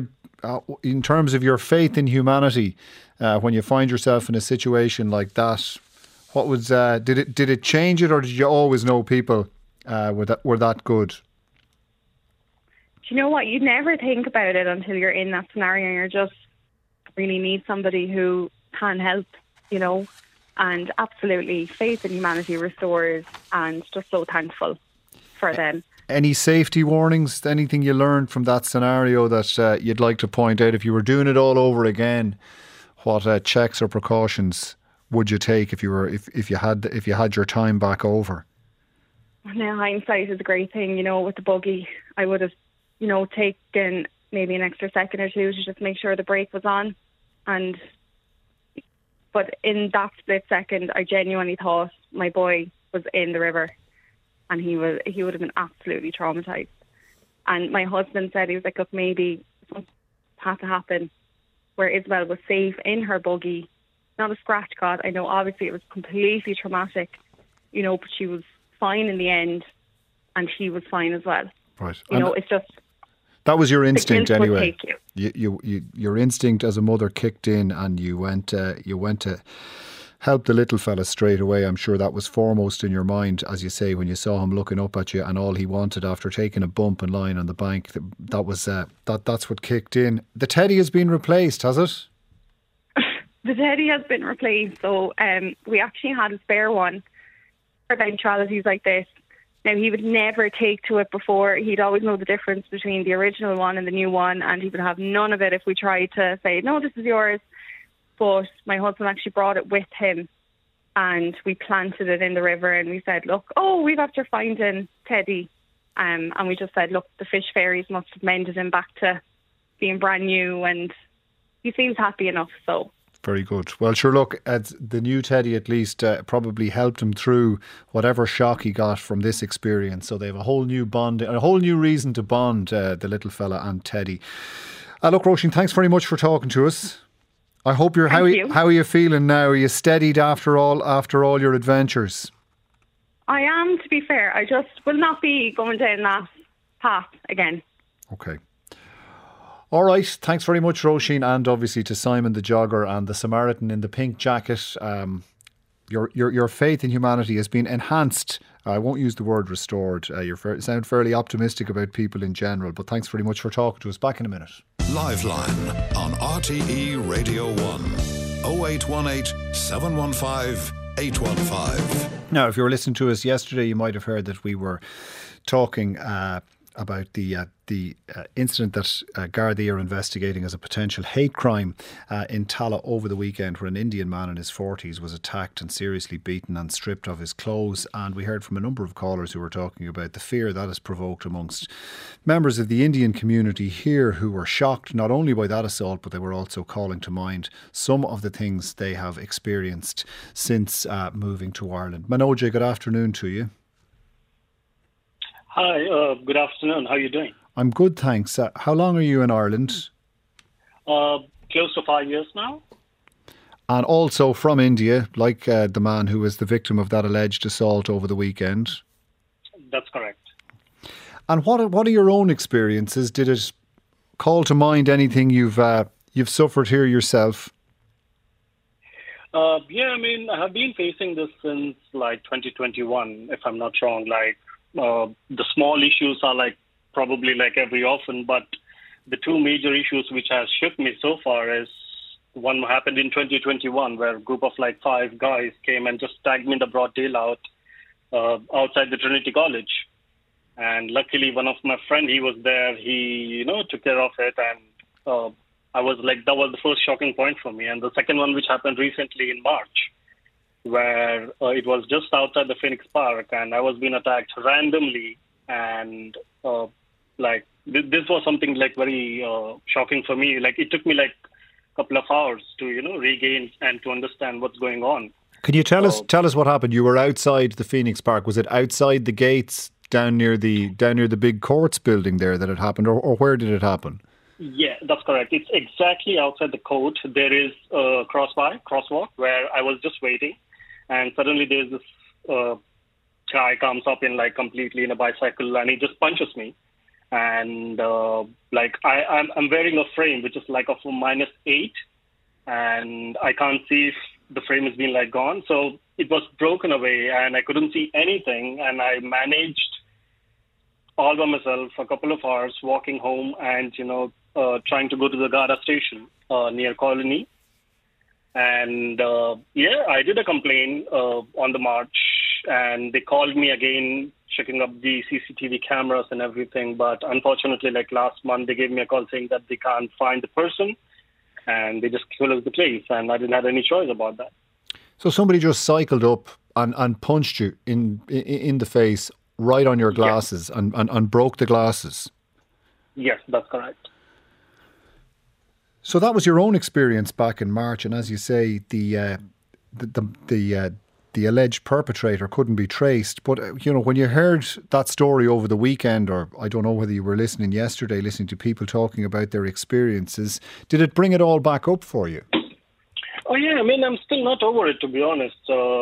in terms of your faith in humanity, when you find yourself in a situation like that, what was did it change it, or did you always know people were that good? Do you know what? You never think about it until you're in that scenario, and you just really need somebody who can help, and absolutely faith in humanity restores, and just so thankful for them. Any safety warnings? Anything you learned from that scenario that you'd like to point out? If you were doing it all over again, what checks or precautions would you take if you had your time back over? Now, hindsight is a great thing. With the buggy, I would have, taken maybe an extra second or two to just make sure the brake was on. But in that split second, I genuinely thought my boy was in the river, and he would have been absolutely traumatised. And my husband said, he was like, look, maybe something had to happen where Isabel was safe in her buggy. Not a scratch got. I know obviously it was completely traumatic, but she was fine in the end, and he was fine as well. Right. It's just... That was your instinct anyway. Your instinct as a mother kicked in, and you went to help the little fella straight away. I'm sure that was foremost in your mind, as you say, when you saw him looking up at you, and all he wanted after taking a bump and lying on the bank. That's what kicked in. The Teddy has been replaced, has it? The Teddy has been replaced. So we actually had a spare one for eventualities like this. Now, he would never take to it before. He'd always know the difference between the original one and the new one, and he would have none of it if we tried to say, no, this is yours. But my husband actually brought it with him, and we planted it in the river, and we said, look, we've after finding Teddy. And we just said, look, the fish fairies must have mended him back to being brand new, and he seems happy enough, so... Very good. Well, sure, look, the new Teddy at least probably helped him through whatever shock he got from this experience. So they have a whole new bond, a whole new reason to bond, the little fella and Teddy. Look, Roisin, thanks very much for talking to us. I hope you're. How are you feeling now? Are you steadied after all your adventures? I am, to be fair. I just will not be going down that path again. Okay. All right. Thanks very much, Roisin, and obviously to Simon the jogger and the Samaritan in the pink jacket. Your faith in humanity has been enhanced. I won't use the word restored. You sound fairly optimistic about people in general, but thanks very much for talking to us. Back in a minute. Liveline on RTE Radio 1. 0818 715 815. Now, if you were listening to us yesterday, you might have heard that we were talking about the incident that Gardaí are investigating as a potential hate crime in Tallaght over the weekend, where an Indian man in his 40s was attacked and seriously beaten and stripped of his clothes. And we heard from a number of callers who were talking about the fear that has provoked amongst members of the Indian community here, who were shocked not only by that assault, but they were also calling to mind some of the things they have experienced since moving to Ireland. Manoj, good afternoon to you. Hi, good afternoon. How are you doing? I'm good, thanks. How long are you in Ireland? Close to 5 years now. And also from India, like the man who was the victim of that alleged assault over the weekend. That's correct. And what are your own experiences? Did it call to mind anything you've suffered here yourself? Yeah, I mean, I have been facing this since like 2021, if I'm not wrong. Like, the small issues are like probably like every often, but the two major issues which has shook me so far is one happened in 2021, where a group of like 5 guys came and just tagged me in the broad daylight outside the Trinity College. And luckily one of my friend, he was there, he, took care of it. And I was like, that was the first shocking point for me. And the second one, which happened recently in March, where it was just outside the Phoenix Park, and I was being attacked randomly, and this was something like very shocking for me. Like, it took me like a couple of hours to regain and to understand what's going on. Can you tell us what happened? You were outside the Phoenix Park. Was it outside the gates down near the big courts building there that it happened, or where did it happen? Yeah, that's correct. It's exactly outside the court. There is a crosswalk where I was just waiting. And suddenly there's this guy comes up in like completely in a bicycle, and he just punches me. And I'm wearing a frame which is like of a -8, and I can't see if the frame has been like gone. So it was broken away, and I couldn't see anything. And I managed all by myself for a couple of hours walking home, and trying to go to the Garda station near Colony. And I did a complaint on the march, and they called me again, checking up the CCTV cameras and everything. But unfortunately, like last month, they gave me a call saying that they can't find the person, and they just closed the place, and I didn't have any choice about that. So somebody just cycled up and punched you in the face right on your glasses, yes, and broke the glasses? Yes, that's correct. So that was your own experience back in March, and as you say, the alleged perpetrator couldn't be traced. But when you heard that story over the weekend, or I don't know whether you were listening to people talking about their experiences, did it bring it all back up for you? Oh yeah, I mean, I'm still not over it, to be honest.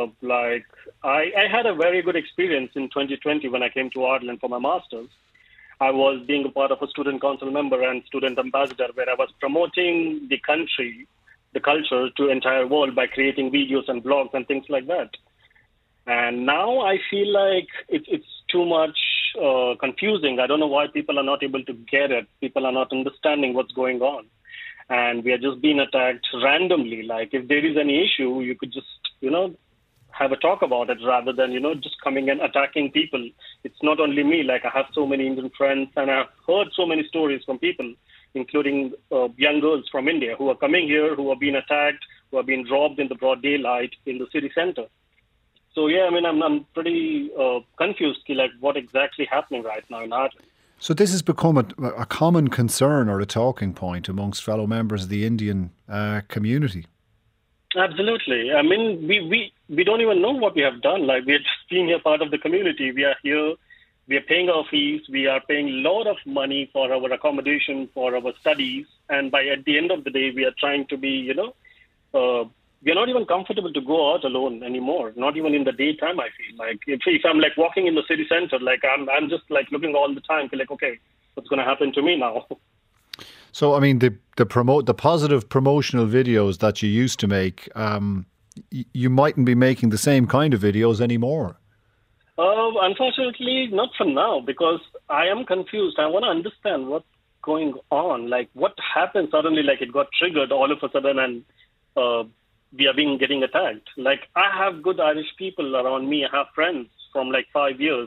I had a very good experience in 2020 when I came to Ireland for my master's. I was being a part of a student council member and student ambassador, where I was promoting the country, the culture to the entire world by creating videos and blogs and things like that. And now I feel like it's too much confusing. I don't know why people are not able to get it. People are not understanding what's going on. And we are just being attacked randomly. Like, if there is any issue, you could just, have a talk about it rather than, just coming and attacking people. It's not only me. Like, I have so many Indian friends, and I've heard so many stories from people, including young girls from India who are coming here, who are being attacked, who are being robbed in the broad daylight in the city center. So, yeah, I mean, I'm pretty confused, like, what exactly happening right now in Ireland. So this has become a common concern or a talking point amongst fellow members of the Indian community. Absolutely. I mean, we don't even know what we have done. Like, we're just being a part of the community. We are here. We are paying our fees. We are paying a lot of money for our accommodation, for our studies. And at the end of the day, we are trying to be, we are not even comfortable to go out alone anymore. Not even in the daytime, I feel. Like, if I'm like walking in the city center, like I'm just like looking all the time, feel like, okay, what's going to happen to me now? So, I mean, the positive promotional videos that you used to make, you mightn't be making the same kind of videos anymore. Unfortunately, not for now, because I am confused. I want to understand what's going on. Like, what happened suddenly? Like, it got triggered all of a sudden, and we are getting attacked. Like, I have good Irish people around me. I have friends from like 5 years,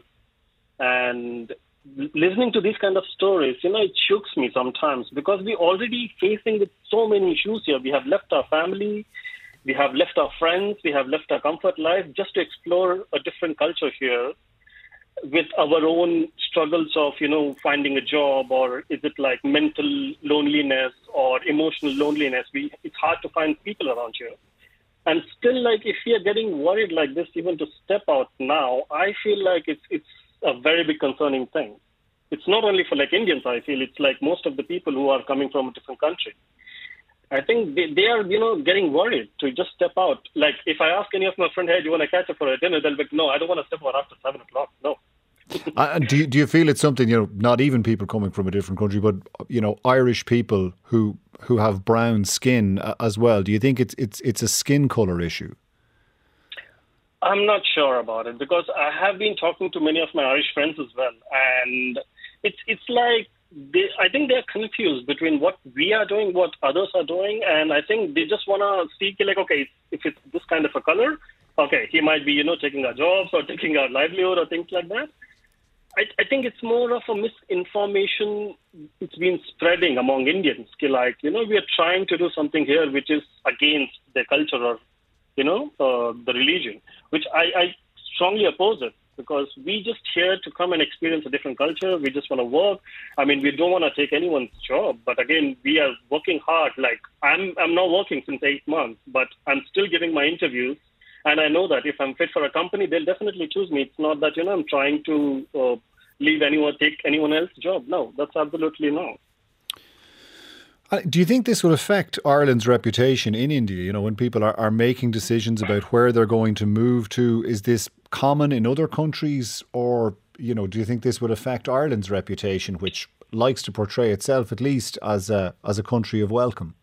and listening to these kind of stories, it shooks me sometimes, because we're already facing with so many issues here. We have left our family. We have left our friends, we have left our comfort life just to explore a different culture here with our own struggles of, finding a job, or is it like mental loneliness or emotional loneliness? It's hard to find people around here. And still, like, if we are getting worried like this, even to step out now, I feel like it's a very big concerning thing. It's not only for like Indians, I feel. It's like most of the people who are coming from a different country. I think they are, getting worried to just step out. Like, if I ask any of my friends, hey, do you want to catch up for a dinner? They'll be like, no, I don't want to step out after 7 o'clock. No. Do you feel it's something, not even people coming from a different country, but, Irish people who have brown skin as well? Do you think it's a skin colour issue? I'm not sure about it, because I have been talking to many of my Irish friends as well. And it's like, I think they're confused between what we are doing, what others are doing, and I think they just want to see, like, okay, if it's this kind of a color, okay, he might be, taking our jobs or taking our livelihood or things like that. I think it's more of a misinformation. It's been spreading among Indians. Like, we are trying to do something here which is against their culture or, the religion, which I strongly oppose it. Because we just here to come and experience a different culture. We just want to work. I mean, we don't want to take anyone's job. But again, we are working hard. Like, I'm now working since 8 months, but I'm still giving my interviews. And I know that if I'm fit for a company, they'll definitely choose me. It's not that, I'm trying to take anyone else's job. No, that's absolutely no. Do you think this will affect Ireland's reputation in India? When people are making decisions about where they're going to move to, is this common in other countries, or, do you think this would affect Ireland's reputation, which likes to portray itself at least as a country of welcome?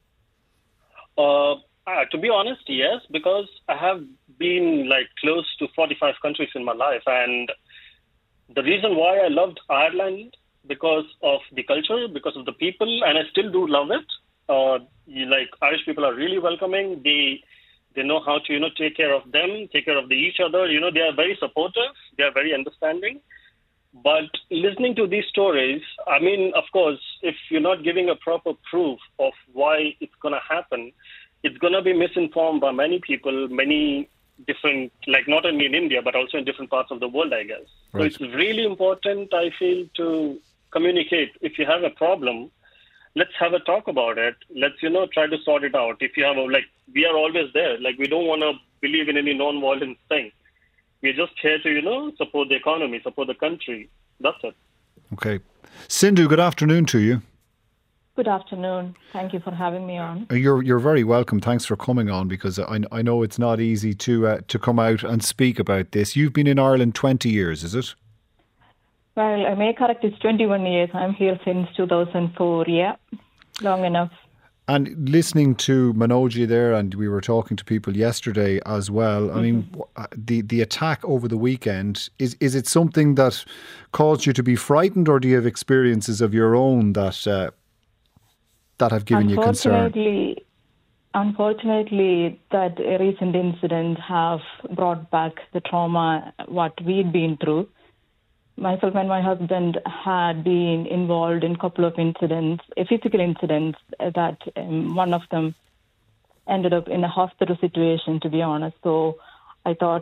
To be honest, yes, because I have been like close to 45 countries in my life, and the reason why I loved Ireland, because of the culture, because of the people, and I still do love it. Like, Irish people are really welcoming. They know how to, take care of them, take care of each other. They are very supportive. They are very understanding. But listening to these stories, I mean, of course, if you're not giving a proper proof of why it's going to happen, it's going to be misinformed by many people, many different, like not only in India, but also in different parts of the world, I guess. Right. So it's really important, I feel, to communicate. If you have a problem, let's have a talk about it. Let's, try to sort it out. If you have we are always there. Like, we don't want to believe in any non-violent thing. We're just here to, support the economy, support the country. That's it. Okay. Sindhu, good afternoon to you. Good afternoon. Thank you for having me on. You're very welcome. Thanks for coming on, because I know it's not easy to come out and speak about this. You've been in Ireland 20 years, is it? Well, I may correct, it's 21 years. I'm here since 2004, yeah. Long enough. And listening to Manoji there, and we were talking to people yesterday as well, mm-hmm. I mean, the attack over the weekend, is it something that caused you to be frightened, or do you have experiences of your own that have given you concern? Unfortunately, that recent incident have brought back the trauma, what we'd been through. Myself and my husband had been involved in a couple of incidents, physical incidents, that one of them ended up in a hospital situation, to be honest. So I thought,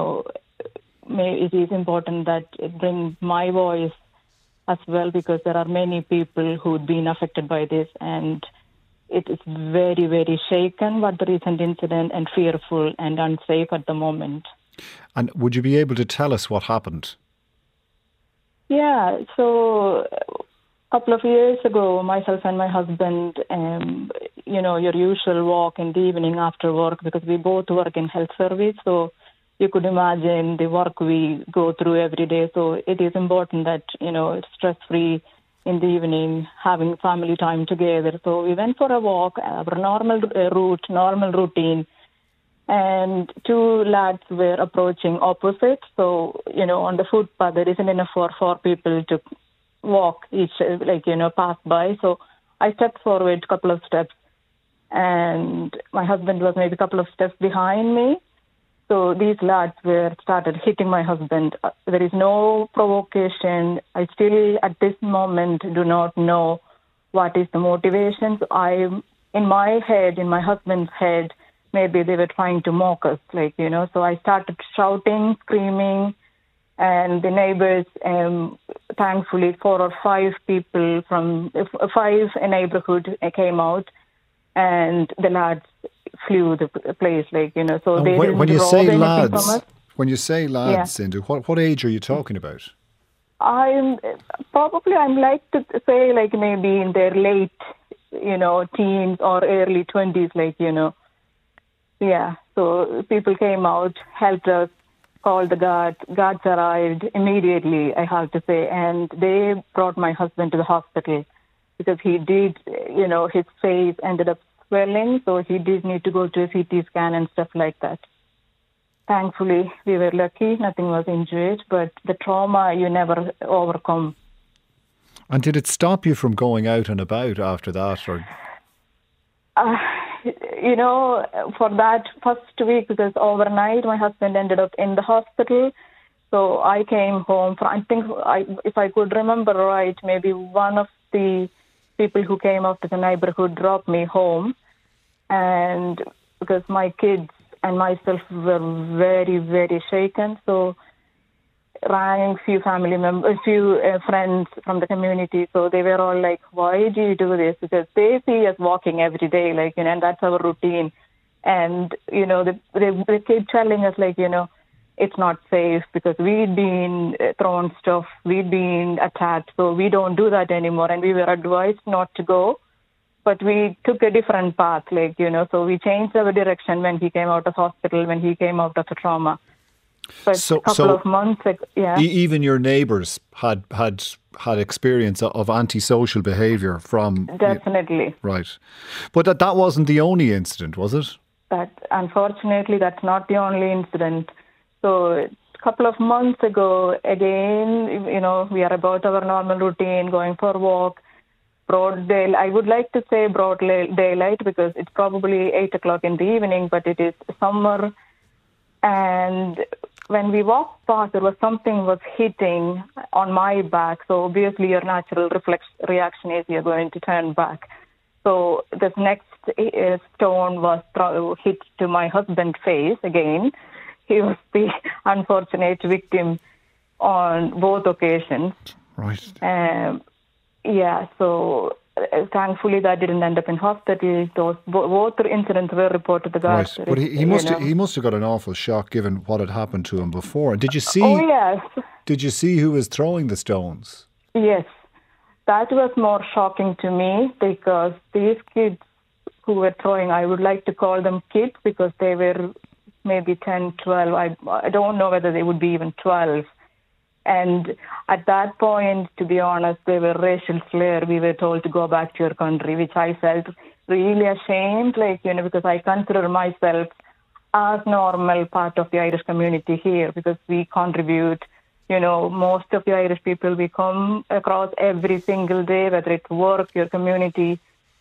it is important that it bring my voice as well, because there are many people who've been affected by this, and it is very, very shaken by the recent incident and fearful and unsafe at the moment. And would you be able to tell us what happened? Yeah, so a couple of years ago, myself and my husband, your usual walk in the evening after work, because we both work in health service, so you could imagine the work we go through every day. So it is important that, it's stress-free in the evening, having family time together. So we went for a walk, our normal routine, and two lads were approaching opposite. So, on the footpath, there isn't enough for four people to walk each, pass by. So I stepped forward a couple of steps, and my husband was maybe a couple of steps behind me. So these lads started hitting my husband. There is no provocation. I still, at this moment, do not know what is the motivation. So in my head, in my husband's head, maybe they were trying to mock us, So I started shouting, screaming, and the neighbors, thankfully, 4 or 5 people from 5 neighborhood came out, and the lads flew the place, So they didn't when you rob say anything lads, from us. When you say lads, Yeah. Sindhu, what age are you talking about? I'm like to say maybe in their late, teens or early 20s, Yeah, so people came out, helped us, called the guards. Guards arrived immediately, I have to say, and they brought my husband to the hospital because he did, his face ended up swelling, so he did need to go to a CT scan and stuff like that. Thankfully, we were lucky, nothing was injured, but the trauma you never overcome. And did it stop you from going out and about after that? Or for that first week, because overnight my husband ended up in the hospital. So I came home. If I could remember right, maybe one of the people who came up to the neighborhood dropped me home. And because my kids and myself were very, very shaken, so rang few family members, few friends from the community. So they were all like, "Why do you do this?" Because they see us walking every day, and that's our routine. And they keep telling us, it's not safe because we'd been thrown stuff, we'd been attacked, so we don't do that anymore. And we were advised not to go, but we took a different path, so we changed our direction when he came out of hospital, when he came out of the trauma. But a couple of months ago, yeah. Even your neighbours had experience of antisocial behaviour from... Definitely. Right. But that wasn't the only incident, was it? Unfortunately, that's not the only incident. So a couple of months ago, again, we are about our normal routine, going for a walk, broad daylight. I would like to say broad daylight because it's probably 8 o'clock in the evening, but it is summer. And when we walked past, there was something was hitting on my back. So obviously your natural reaction is you're going to turn back. So the next stone was hit to my husband's face again. He was the unfortunate victim on both occasions. Right. So thankfully that didn't end up in hospital. Those both incidents were reported to the guards. Right. But he must have got an awful shock given what had happened to him before. Did you see? Oh yes. Did you see who was throwing the stones? Yes, that was more shocking to me because these kids who were throwing, I would like to call them kids because they were maybe 10, 12. I don't know whether they would be even 12. And at that point, to be honest, they were racial slur. We were told to go back to your country, which I felt really ashamed, because I consider myself as normal part of the Irish community here because we contribute. Most of the Irish people we come across every single day, whether it's work, your community,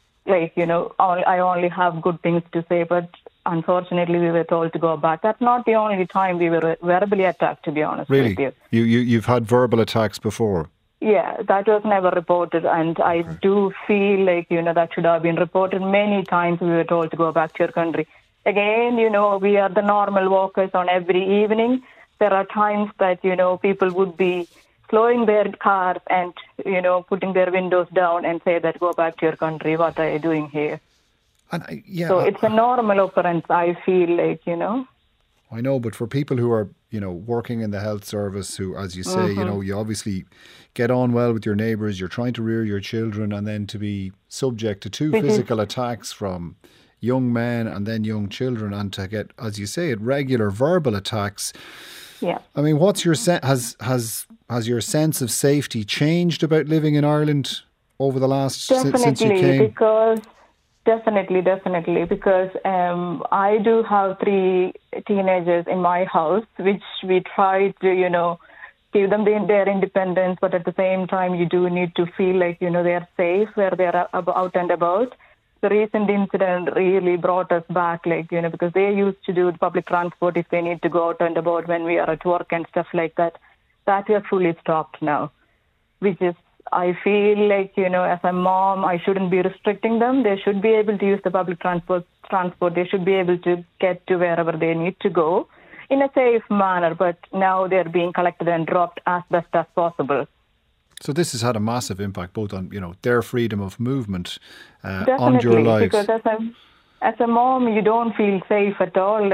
I only have good things to say, but unfortunately, we were told to go back. That's not the only time we were verbally attacked, to be honest with you. You've had verbal attacks before? Yeah, that was never reported, and I do feel that should have been reported many times. We were told to go back to your country. Again, we are the normal walkers on every evening. There are times that, people would be slowing their cars and, putting their windows down and say that go back to your country. What are you doing here? And so it's a normal occurrence, I feel like, I know, but for people who are, working in the health service, who, as you say, you obviously get on well with your neighbours, you're trying to rear your children, and then to be subject to two physical attacks from young men and then young children, and to get, as you say, regular verbal attacks. Yeah. I mean, what's your has your sense of safety changed about living in Ireland over the last since you came? Definitely, because I do have 3 teenagers in my house, which we try to, give them their independence, but at the same time, you do need to feel like, they are safe where they are out and about. The recent incident really brought us back, because they used to do the public transport if they need to go out and about when we are at work and stuff like that. That we are fully stopped now, which is, I feel like, as a mom, I shouldn't be restricting them. They should be able to use the public transport. They should be able to get to wherever they need to go in a safe manner. But now they're being collected and dropped as best as possible. So this has had a massive impact both on, their freedom of movement, on your lives. Because as a mom, you don't feel safe at all,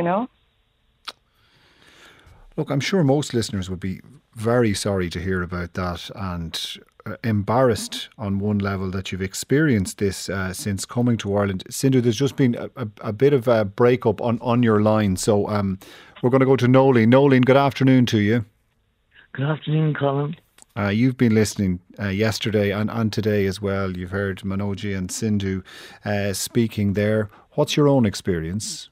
Look, I'm sure most listeners would be very sorry to hear about that, and embarrassed on one level that you've experienced this since coming to Ireland. Sindhu, there's just been a bit of a breakup on your line, so we're going to go to Nolene. Nolene, good afternoon to you. Good afternoon, Colin. You've been listening yesterday and today as well. You've heard Manoji and Sindhu speaking there. What's your own experience?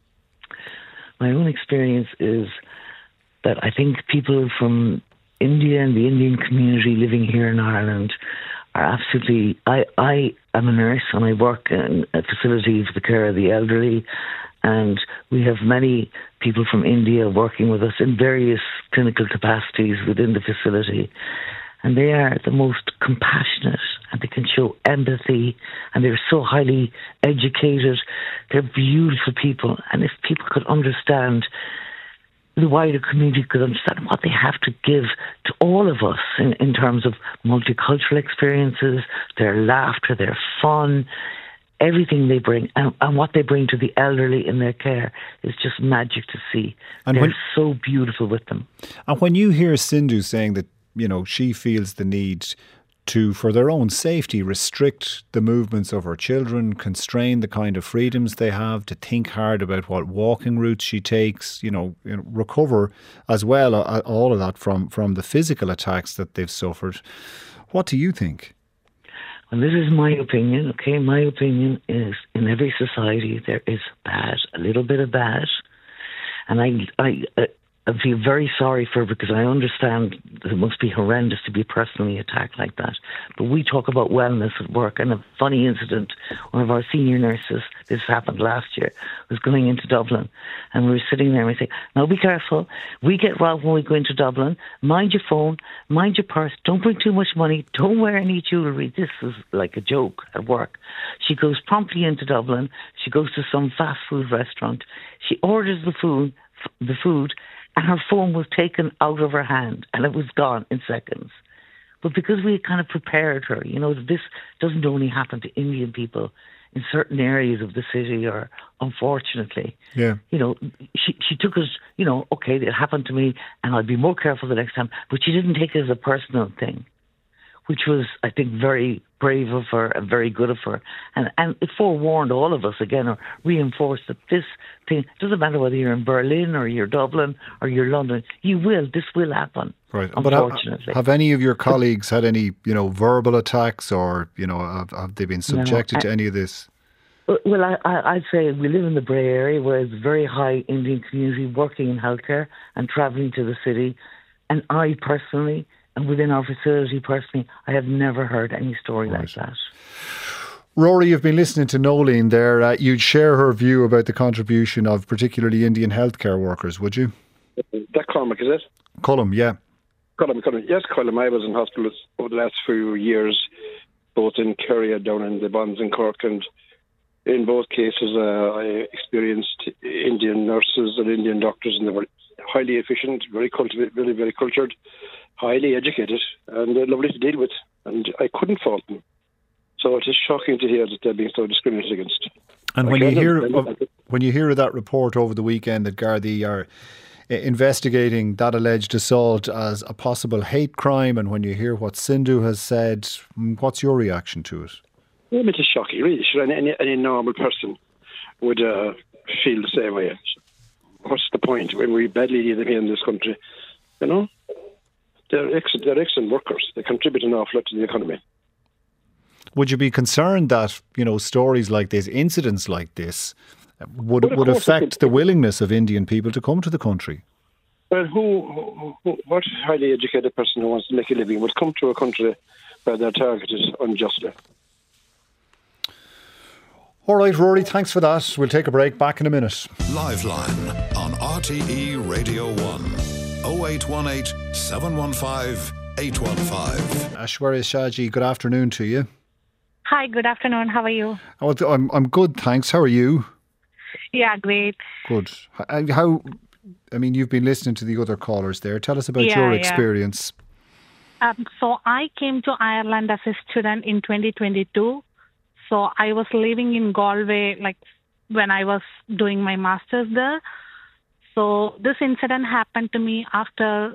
My own experience is that I think people from India and the Indian community living here in Ireland are absolutely... I am a nurse and I work in a facility for the care of the elderly, and we have many people from India working with us in various clinical capacities within the facility. And they are the most compassionate, and they can show empathy, and they're so highly educated. They're beautiful people. And if people could understand, the wider community could understand what they have to give to all of us in terms of multicultural experiences, their laughter, their fun, everything they bring, and what they bring to the elderly in their care is just magic to see. And they're so beautiful with them. And when you hear Sindhu saying that, she feels the need to, for their own safety, restrict the movements of her children, constrain the kind of freedoms they have, to think hard about what walking routes she takes, recover as well all of that from the physical attacks that they've suffered. What do you think? Well, this is my opinion, okay? My opinion is in every society there is bad, a little bit of bad. And I feel very sorry for her, because I understand it must be horrendous to be personally attacked like that. But we talk about wellness at work, and a funny incident, one of our senior nurses, this happened last year, was going into Dublin, and we were sitting there and we say, now be careful, we get robbed when we go into Dublin, mind your phone, mind your purse, don't bring too much money, don't wear any jewellery. This is like a joke at work. She goes promptly into Dublin, she goes to some fast food restaurant, she orders the food, and her phone was taken out of her hand, and it was gone in seconds. But because we had kind of prepared her, this doesn't only happen to Indian people in certain areas of the city, or unfortunately, she took us, okay, it happened to me, and I'll be more careful the next time. But she didn't take it as a personal thing, which was, I think, very brave of her and very good of her. And it forewarned all of us again, or reinforced that this thing, doesn't matter whether you're in Berlin or you're Dublin or you're London, this will happen. Right. Unfortunately. But have any of your colleagues had any, verbal attacks, or, have they been subjected to any of this? Well, I'd say we live in the Bray area, where it's a very high Indian community working in healthcare and travelling to the city. And I personally, and within our facility personally, I have never heard any story like that. Rory, you've been listening to Nolene there. You'd share her view about the contribution of particularly Indian healthcare workers, would you? That Cormac, is it? Cullum, yeah. Cullum. Yes, Cullum. I was in hospitals over the last few years, both in Kerry, down in the Bonds in Cork, and in both cases I experienced Indian nurses and Indian doctors, and they were highly efficient, very cultivated, very, very cultured, highly educated, and lovely to deal with, and I couldn't fault them. So it is shocking to hear that they're being so discriminated against. And when you hear of that report over the weekend that Gardaí are investigating that alleged assault as a possible hate crime, and when you hear what Sindhu has said, what's your reaction to it? Well, it is shocking, really. Sure, any normal person would feel the same way. What's the point when we badly need them here in this country? You know, they're excellent workers. They contribute an awful lot to the economy. Would you be concerned that, you know, stories like this, incidents like this, would affect the willingness of Indian people to come to the country? Well, what highly educated person who wants to make a living would come to a country where they're targeted unjustly? All right, Rory, thanks for that. We'll take a break. Back in a minute. Liveline on RTE Radio 1. 0818 715 815. Aishwarya Shaji, good afternoon to you. Hi, good afternoon. How are you? Oh, I'm good, thanks. How are you? Yeah, great. Good. How? I mean, you've been listening to the other callers there. Tell us about your experience. So I came to Ireland as a student in 2022. So I was living in Galway, like when I was doing my master's there. So this incident happened to me after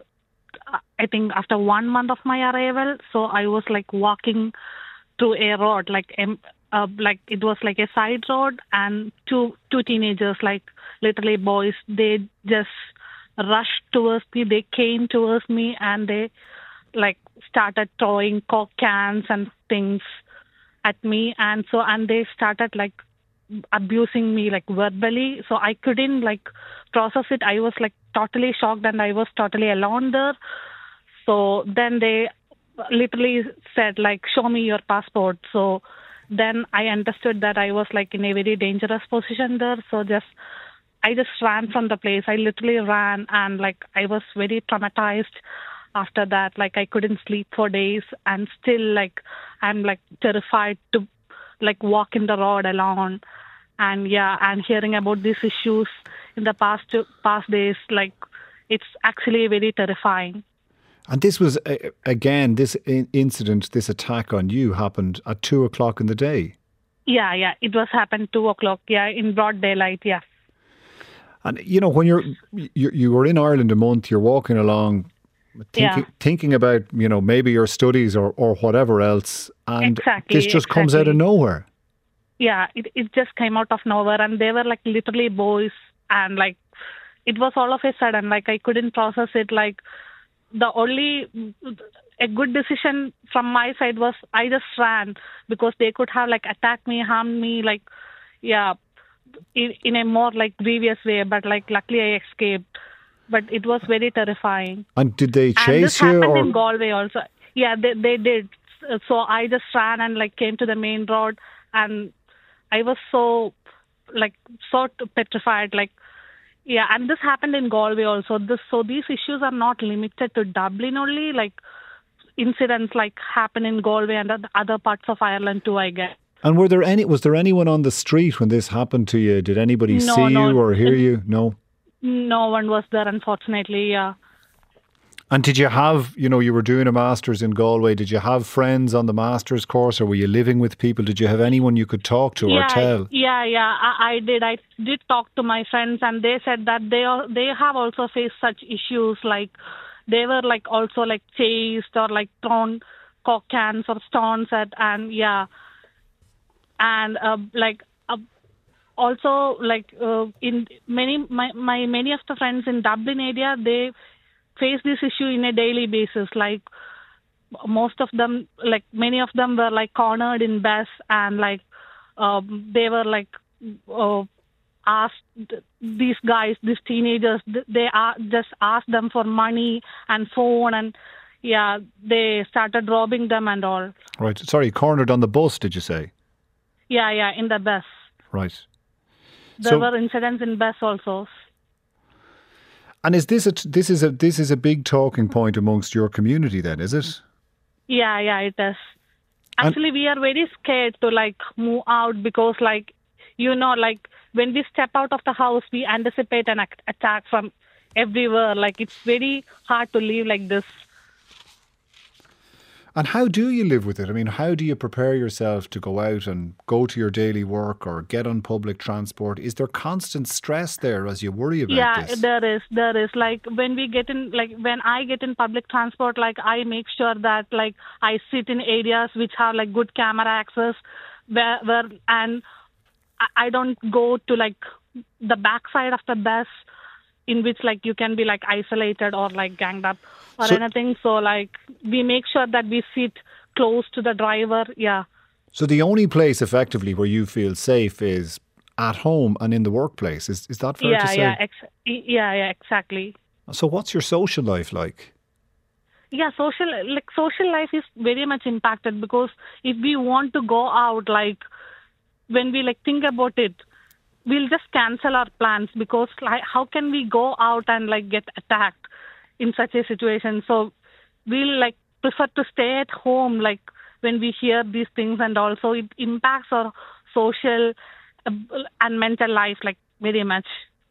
1 month of my arrival. So I was like walking to a road, like it was like a side road, and two teenagers, like literally boys, they just rushed towards me. They came towards me and they like started throwing Coke cans and things at me, and they started like abusing me like verbally. So I couldn't like process it. I was like totally shocked and I was totally alone there. So then they literally said like, show me your passport. So then I understood that I was like in a very dangerous position there. So I just ran from the place. I literally ran, and like I was very traumatized after that. Like I couldn't sleep for days, and still like I'm like terrified to like walk in the road alone. And and hearing about these issues in the past days, like it's actually very terrifying. And this was, again, this incident, this attack on you happened at 2:00 in the day. Yeah, it was happened 2:00. Yeah, in broad daylight. Yeah. And you know, when you were in Ireland a month, you're walking along, thinking about, you know, maybe your studies or whatever else, and this just comes out of nowhere. Yeah, it just came out of nowhere, and they were like literally boys, and like it was all of a sudden, like I couldn't process it. Like a good decision from my side was I just ran, because they could have like attacked me, harmed me, like in a more like grievous way. But like luckily I escaped. But it was very terrifying. And did they chase and this you? Happened in Galway also. Yeah, they did. So I just ran and like came to the main road, and I was so petrified, like. Yeah, and this happened in Galway also. So these issues are not limited to Dublin only. Like incidents like happen in Galway and other parts of Ireland too, I guess. And was there anyone on the street when this happened to you? Did anybody see you or hear you? No. No one was there, unfortunately. Yeah. And did you have, you know, you were doing a master's in Galway. Did you have friends on the master's course, or were you living with people? Did you have anyone you could talk to or tell? Yeah. I did. I did talk to my friends, and they said that they have also faced such issues. Like they were like also like chased or like thrown Coke cans or stones at, and also like in many of the friends in Dublin area, they face this issue in a daily basis. Like most of them, like many of them were like cornered in bus, and like they were like asked, these teenagers, they just asked them for money and phone, and they started robbing them and all. Right. Sorry, cornered on the bus, did you say? Yeah, in the bus. Right. There were incidents in bus also. And is this a big talking point amongst your community then, is it? Yeah, it is. Actually, we are very scared to like move out, because like, you know, like when we step out of the house, we anticipate an attack from everywhere. Like it's very hard to live like this. And how do you live with it? I mean, how do you prepare yourself to go out and go to your daily work or get on public transport? Is there constant stress there as you worry about this? Yeah, there is. Like when I get in public transport, like I make sure that like I sit in areas which have like good camera access, where and I don't go to like the backside of the bus, in which like you can be like isolated or like ganged up or anything. So like we make sure that we sit close to the driver. Yeah. So the only place effectively where you feel safe is at home and in the workplace. Is that fair to say? Yeah, exactly. So what's your social life like? Yeah, social life is very much impacted, because if we want to go out, like when we like think about it, we'll just cancel our plans, because like how can we go out and like get attacked in such a situation? So we'll like prefer to stay at home, like when we hear these things, and also it impacts our social and mental life like very much.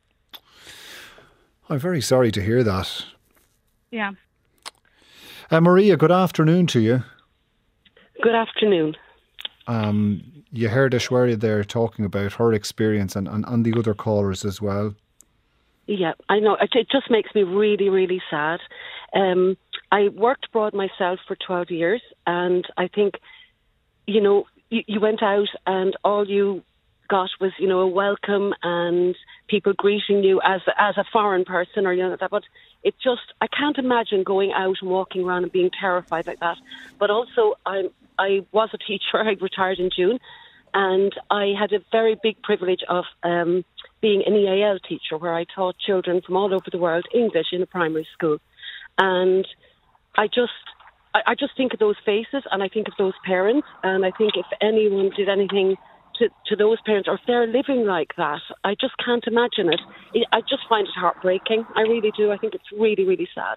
I'm very sorry to hear that. Yeah. Maria, good afternoon to you. Good afternoon. You heard Aishwarya there talking about her experience and the other callers as well. Yeah, I know. It just makes me really, really sad. I worked abroad myself for 12 years, and I think, you went out and all you got was, a welcome and people greeting you as a foreign person, or that. But it just, I can't imagine going out and walking around and being terrified like that. But also, I was a teacher. I retired in June, and I had a very big privilege of being an EAL teacher, where I taught children from all over the world English in a primary school. And I just think of those faces, and I think of those parents, and I think if anyone did anything to those parents, or if they're living like that, I just can't imagine it. I just find it heartbreaking. I really do. I think it's really, really sad.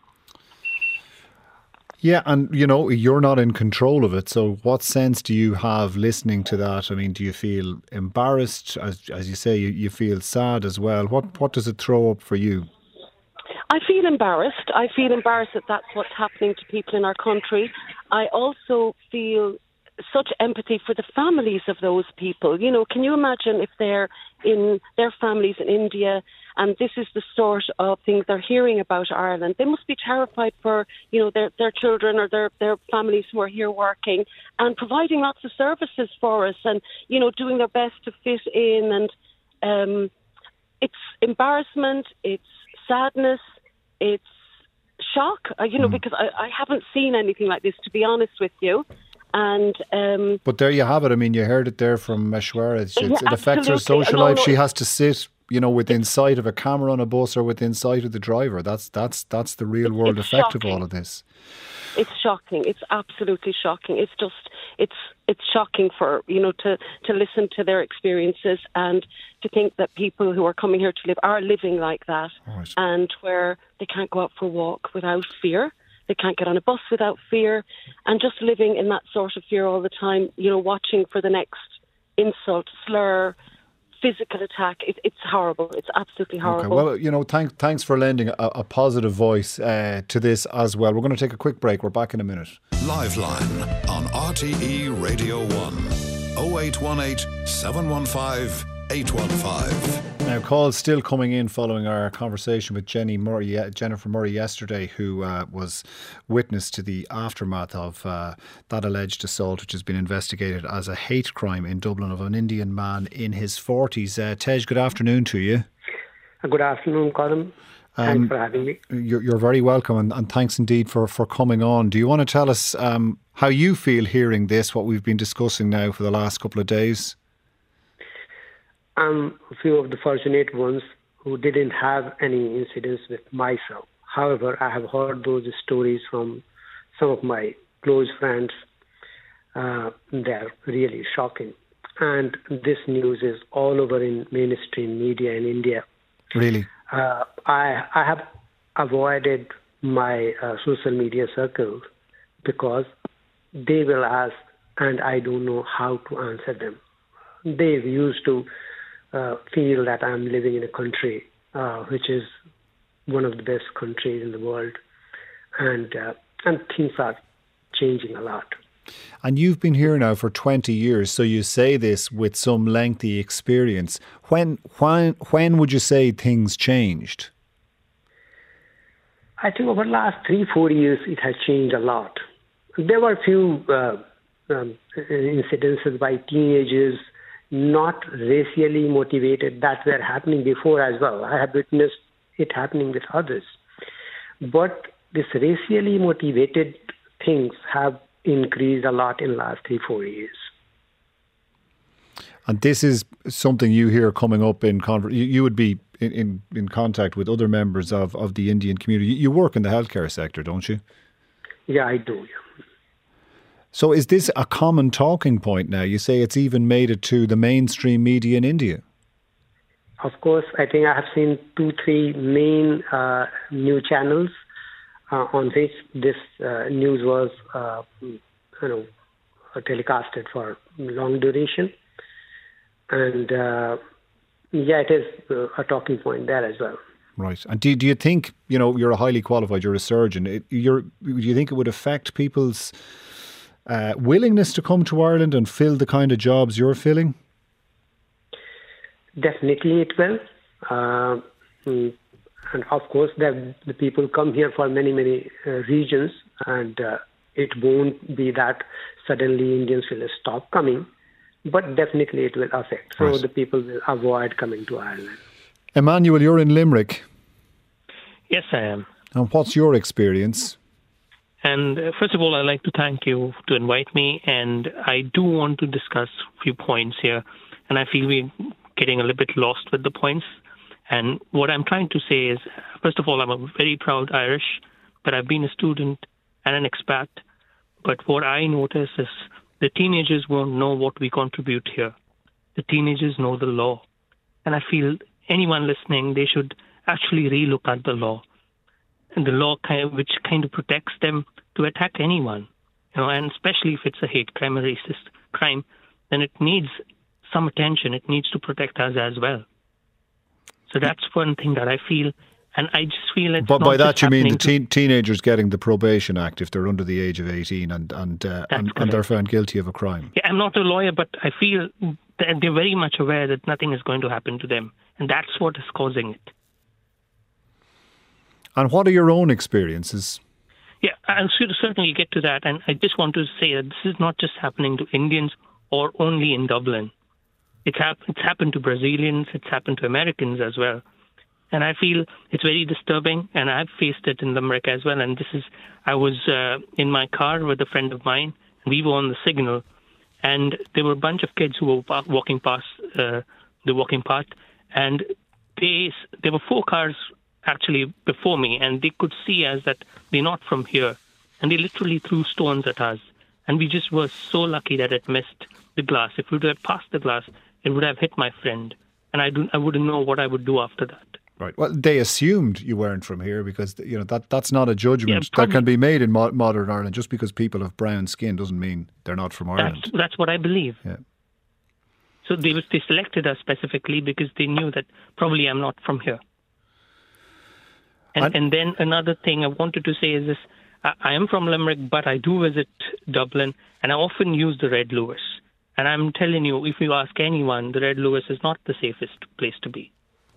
Yeah, and you're not in control of it. So what sense do you have listening to that? I mean, do you feel embarrassed? As you say, you feel sad as well. What does it throw up for you? I feel embarrassed. I feel embarrassed that that's what's happening to people in our country. I also feel such empathy for the families of those people. Can you imagine if they're in their families in India, and this is the sort of things they're hearing about Ireland? They must be terrified for, their children or their families who are here working and providing lots of services for us, and, doing their best to fit in. And it's embarrassment, it's sadness, it's shock, because I haven't seen anything like this, to be honest with you. And but there you have it. I mean, you heard it there from Aishwarya. It affects her social life. She has to sit, within sight of a camera on a bus or within sight of the driver. That's the real world effect of all of this. It's shocking. It's absolutely shocking. It's just it's shocking for to listen to their experiences, and to think that people who are coming here to live are living like that, right. And where they can't go out for a walk without fear. They can't get on a bus without fear, and just living in that sort of fear all the time, watching for the next insult, slur, physical attack. It's horrible. It's absolutely horrible. Okay. Well, thanks for lending a positive voice to this as well. We're going to take a quick break. We're back in a minute. Liveline on RTE Radio 1. 0818 715 815. Now, calls still coming in following our conversation with Jennifer Murray yesterday, who was witness to the aftermath of that alleged assault, which has been investigated as a hate crime in Dublin of an Indian man in his 40s. Tej, good afternoon to you. Good afternoon, Colin. Thanks for having me. You're very welcome, and thanks indeed for coming on. Do you want to tell us how you feel hearing this, what we've been discussing now for the last couple of days? I'm a few of the fortunate ones who didn't have any incidents with myself. However, I have heard those stories from some of my close friends. They're really shocking. And this news is all over in mainstream media in India. Really? I have avoided my social media circles because they will ask, and I don't know how to answer them. They used to feel that I'm living in a country which is one of the best countries in the world, and things are changing a lot. And you've been here now for 20 years, so you say this with some lengthy experience. When would you say things changed? I think over the last 3-4 years, it has changed a lot. There were a few incidences by teenagers, not racially motivated, that were happening before as well. I have witnessed it happening with others. But this racially motivated things have increased a lot in the last 3-4 years. And this is something you hear coming up in you would be in contact with other members of the Indian community. You work in the healthcare sector, don't you? Yeah, I do. Yeah. So is this a common talking point now? You say it's even made it to the mainstream media in India. Of course, I think I have seen 2-3 main news channels on which this news was, telecasted for long duration. And it is a talking point there as well. Right. And do you think, you're a highly qualified, you're a surgeon, do you think it would affect people's willingness to come to Ireland and fill the kind of jobs you're filling? Definitely it will. And of course, the people come here for many, many regions, and it won't be that suddenly Indians will stop coming, but definitely it will affect. So the people will avoid coming to Ireland. Emmanuel, you're in Limerick. Yes, I am. And what's your experience? And first of all, I'd like to thank you to invite me. And I do want to discuss a few points here. And I feel we're getting a little bit lost with the points. And what I'm trying to say is, first of all, I'm a very proud Irish, but I've been a student and an expat. But what I notice is the teenagers won't know what we contribute here. The teenagers know the law. And I feel anyone listening, they should actually relook at the law. And the law which kind of protects them to attack anyone. And especially if it's a hate crime, a racist crime, then it needs some attention. It needs to protect us as well. So that's one thing that I feel, and I just feel it's. But not by that you mean the teenagers getting the probation act if they're under the age of 18 and they're found guilty of a crime. Yeah, I'm not a lawyer, but I feel that they're very much aware that nothing is going to happen to them, and that's what is causing it. And what are your own experiences? Yeah, I'll certainly get to that, and I just want to say that this is not just happening to Indians or only in Dublin. It's happened to Brazilians, it's happened to Americans as well. And I feel it's very disturbing, and I've faced it in Limerick as well. And I was in my car with a friend of mine, and we were on the signal, and there were a bunch of kids who were walking past the walking path, and there were 4 cars actually before me, and they could see us that they're not from here, and they literally threw stones at us. And we just were so lucky that it missed the glass. If we would have passed the glass, it would have hit my friend, and I wouldn't know what I would do after that. Right. Well, they assumed you weren't from here because that's not a judgment that can be made in modern Ireland. Just because people have brown skin doesn't mean they're not from Ireland. That's what I believe. Yeah. So they selected us specifically because they knew that probably I'm not from here. And then another thing I wanted to say is this: I am from Limerick, but I do visit Dublin, and I often use the Red Lewis. And I'm telling you, if you ask anyone, the Red Lewis is not the safest place to be.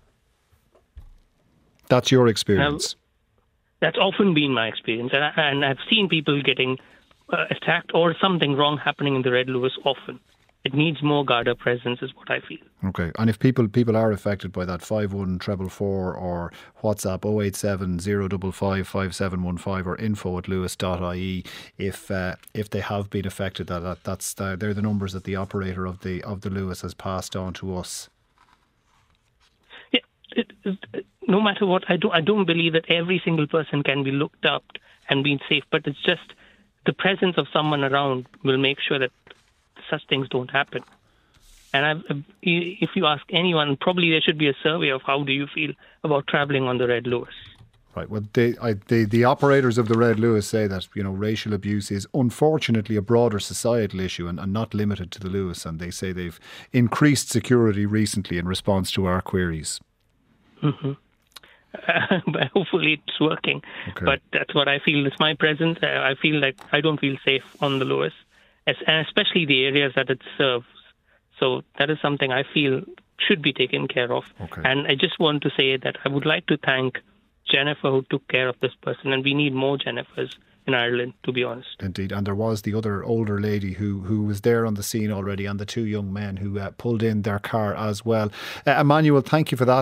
That's your experience? That's often been my experience. And I've seen people getting attacked or something wrong happening in the Red Lewis often. It needs more Garda presence is what I feel. Okay. And if people are affected by that, 51444 or WhatsApp 087 055 5715 or info@lewis.ie if they have been affected, they're the numbers that the operator of the Lewis has passed on to us. Yeah, no matter what, I don't believe that every single person can be looked up and be safe, but it's just the presence of someone around will make sure that such things don't happen. And if you ask anyone, probably there should be a survey of how do you feel about travelling on the Red Lewis. Right. Well, the operators of the Red Lewis say that racial abuse is unfortunately a broader societal issue and not limited to the Lewis. And they say they've increased security recently in response to our queries. Mm-hmm. but hopefully it's working. Okay. But that's what I feel. It's my presence. I feel like I don't feel safe on the Lewis, and especially the areas that it serves. So that is something I feel should be taken care of. Okay. And I just want to say that I would like to thank Jennifer who took care of this person, and we need more Jennifers in Ireland, to be honest. Indeed, and there was the other older lady who was there on the scene already, and the two young men who pulled in their car as well. Emmanuel, thank you for that.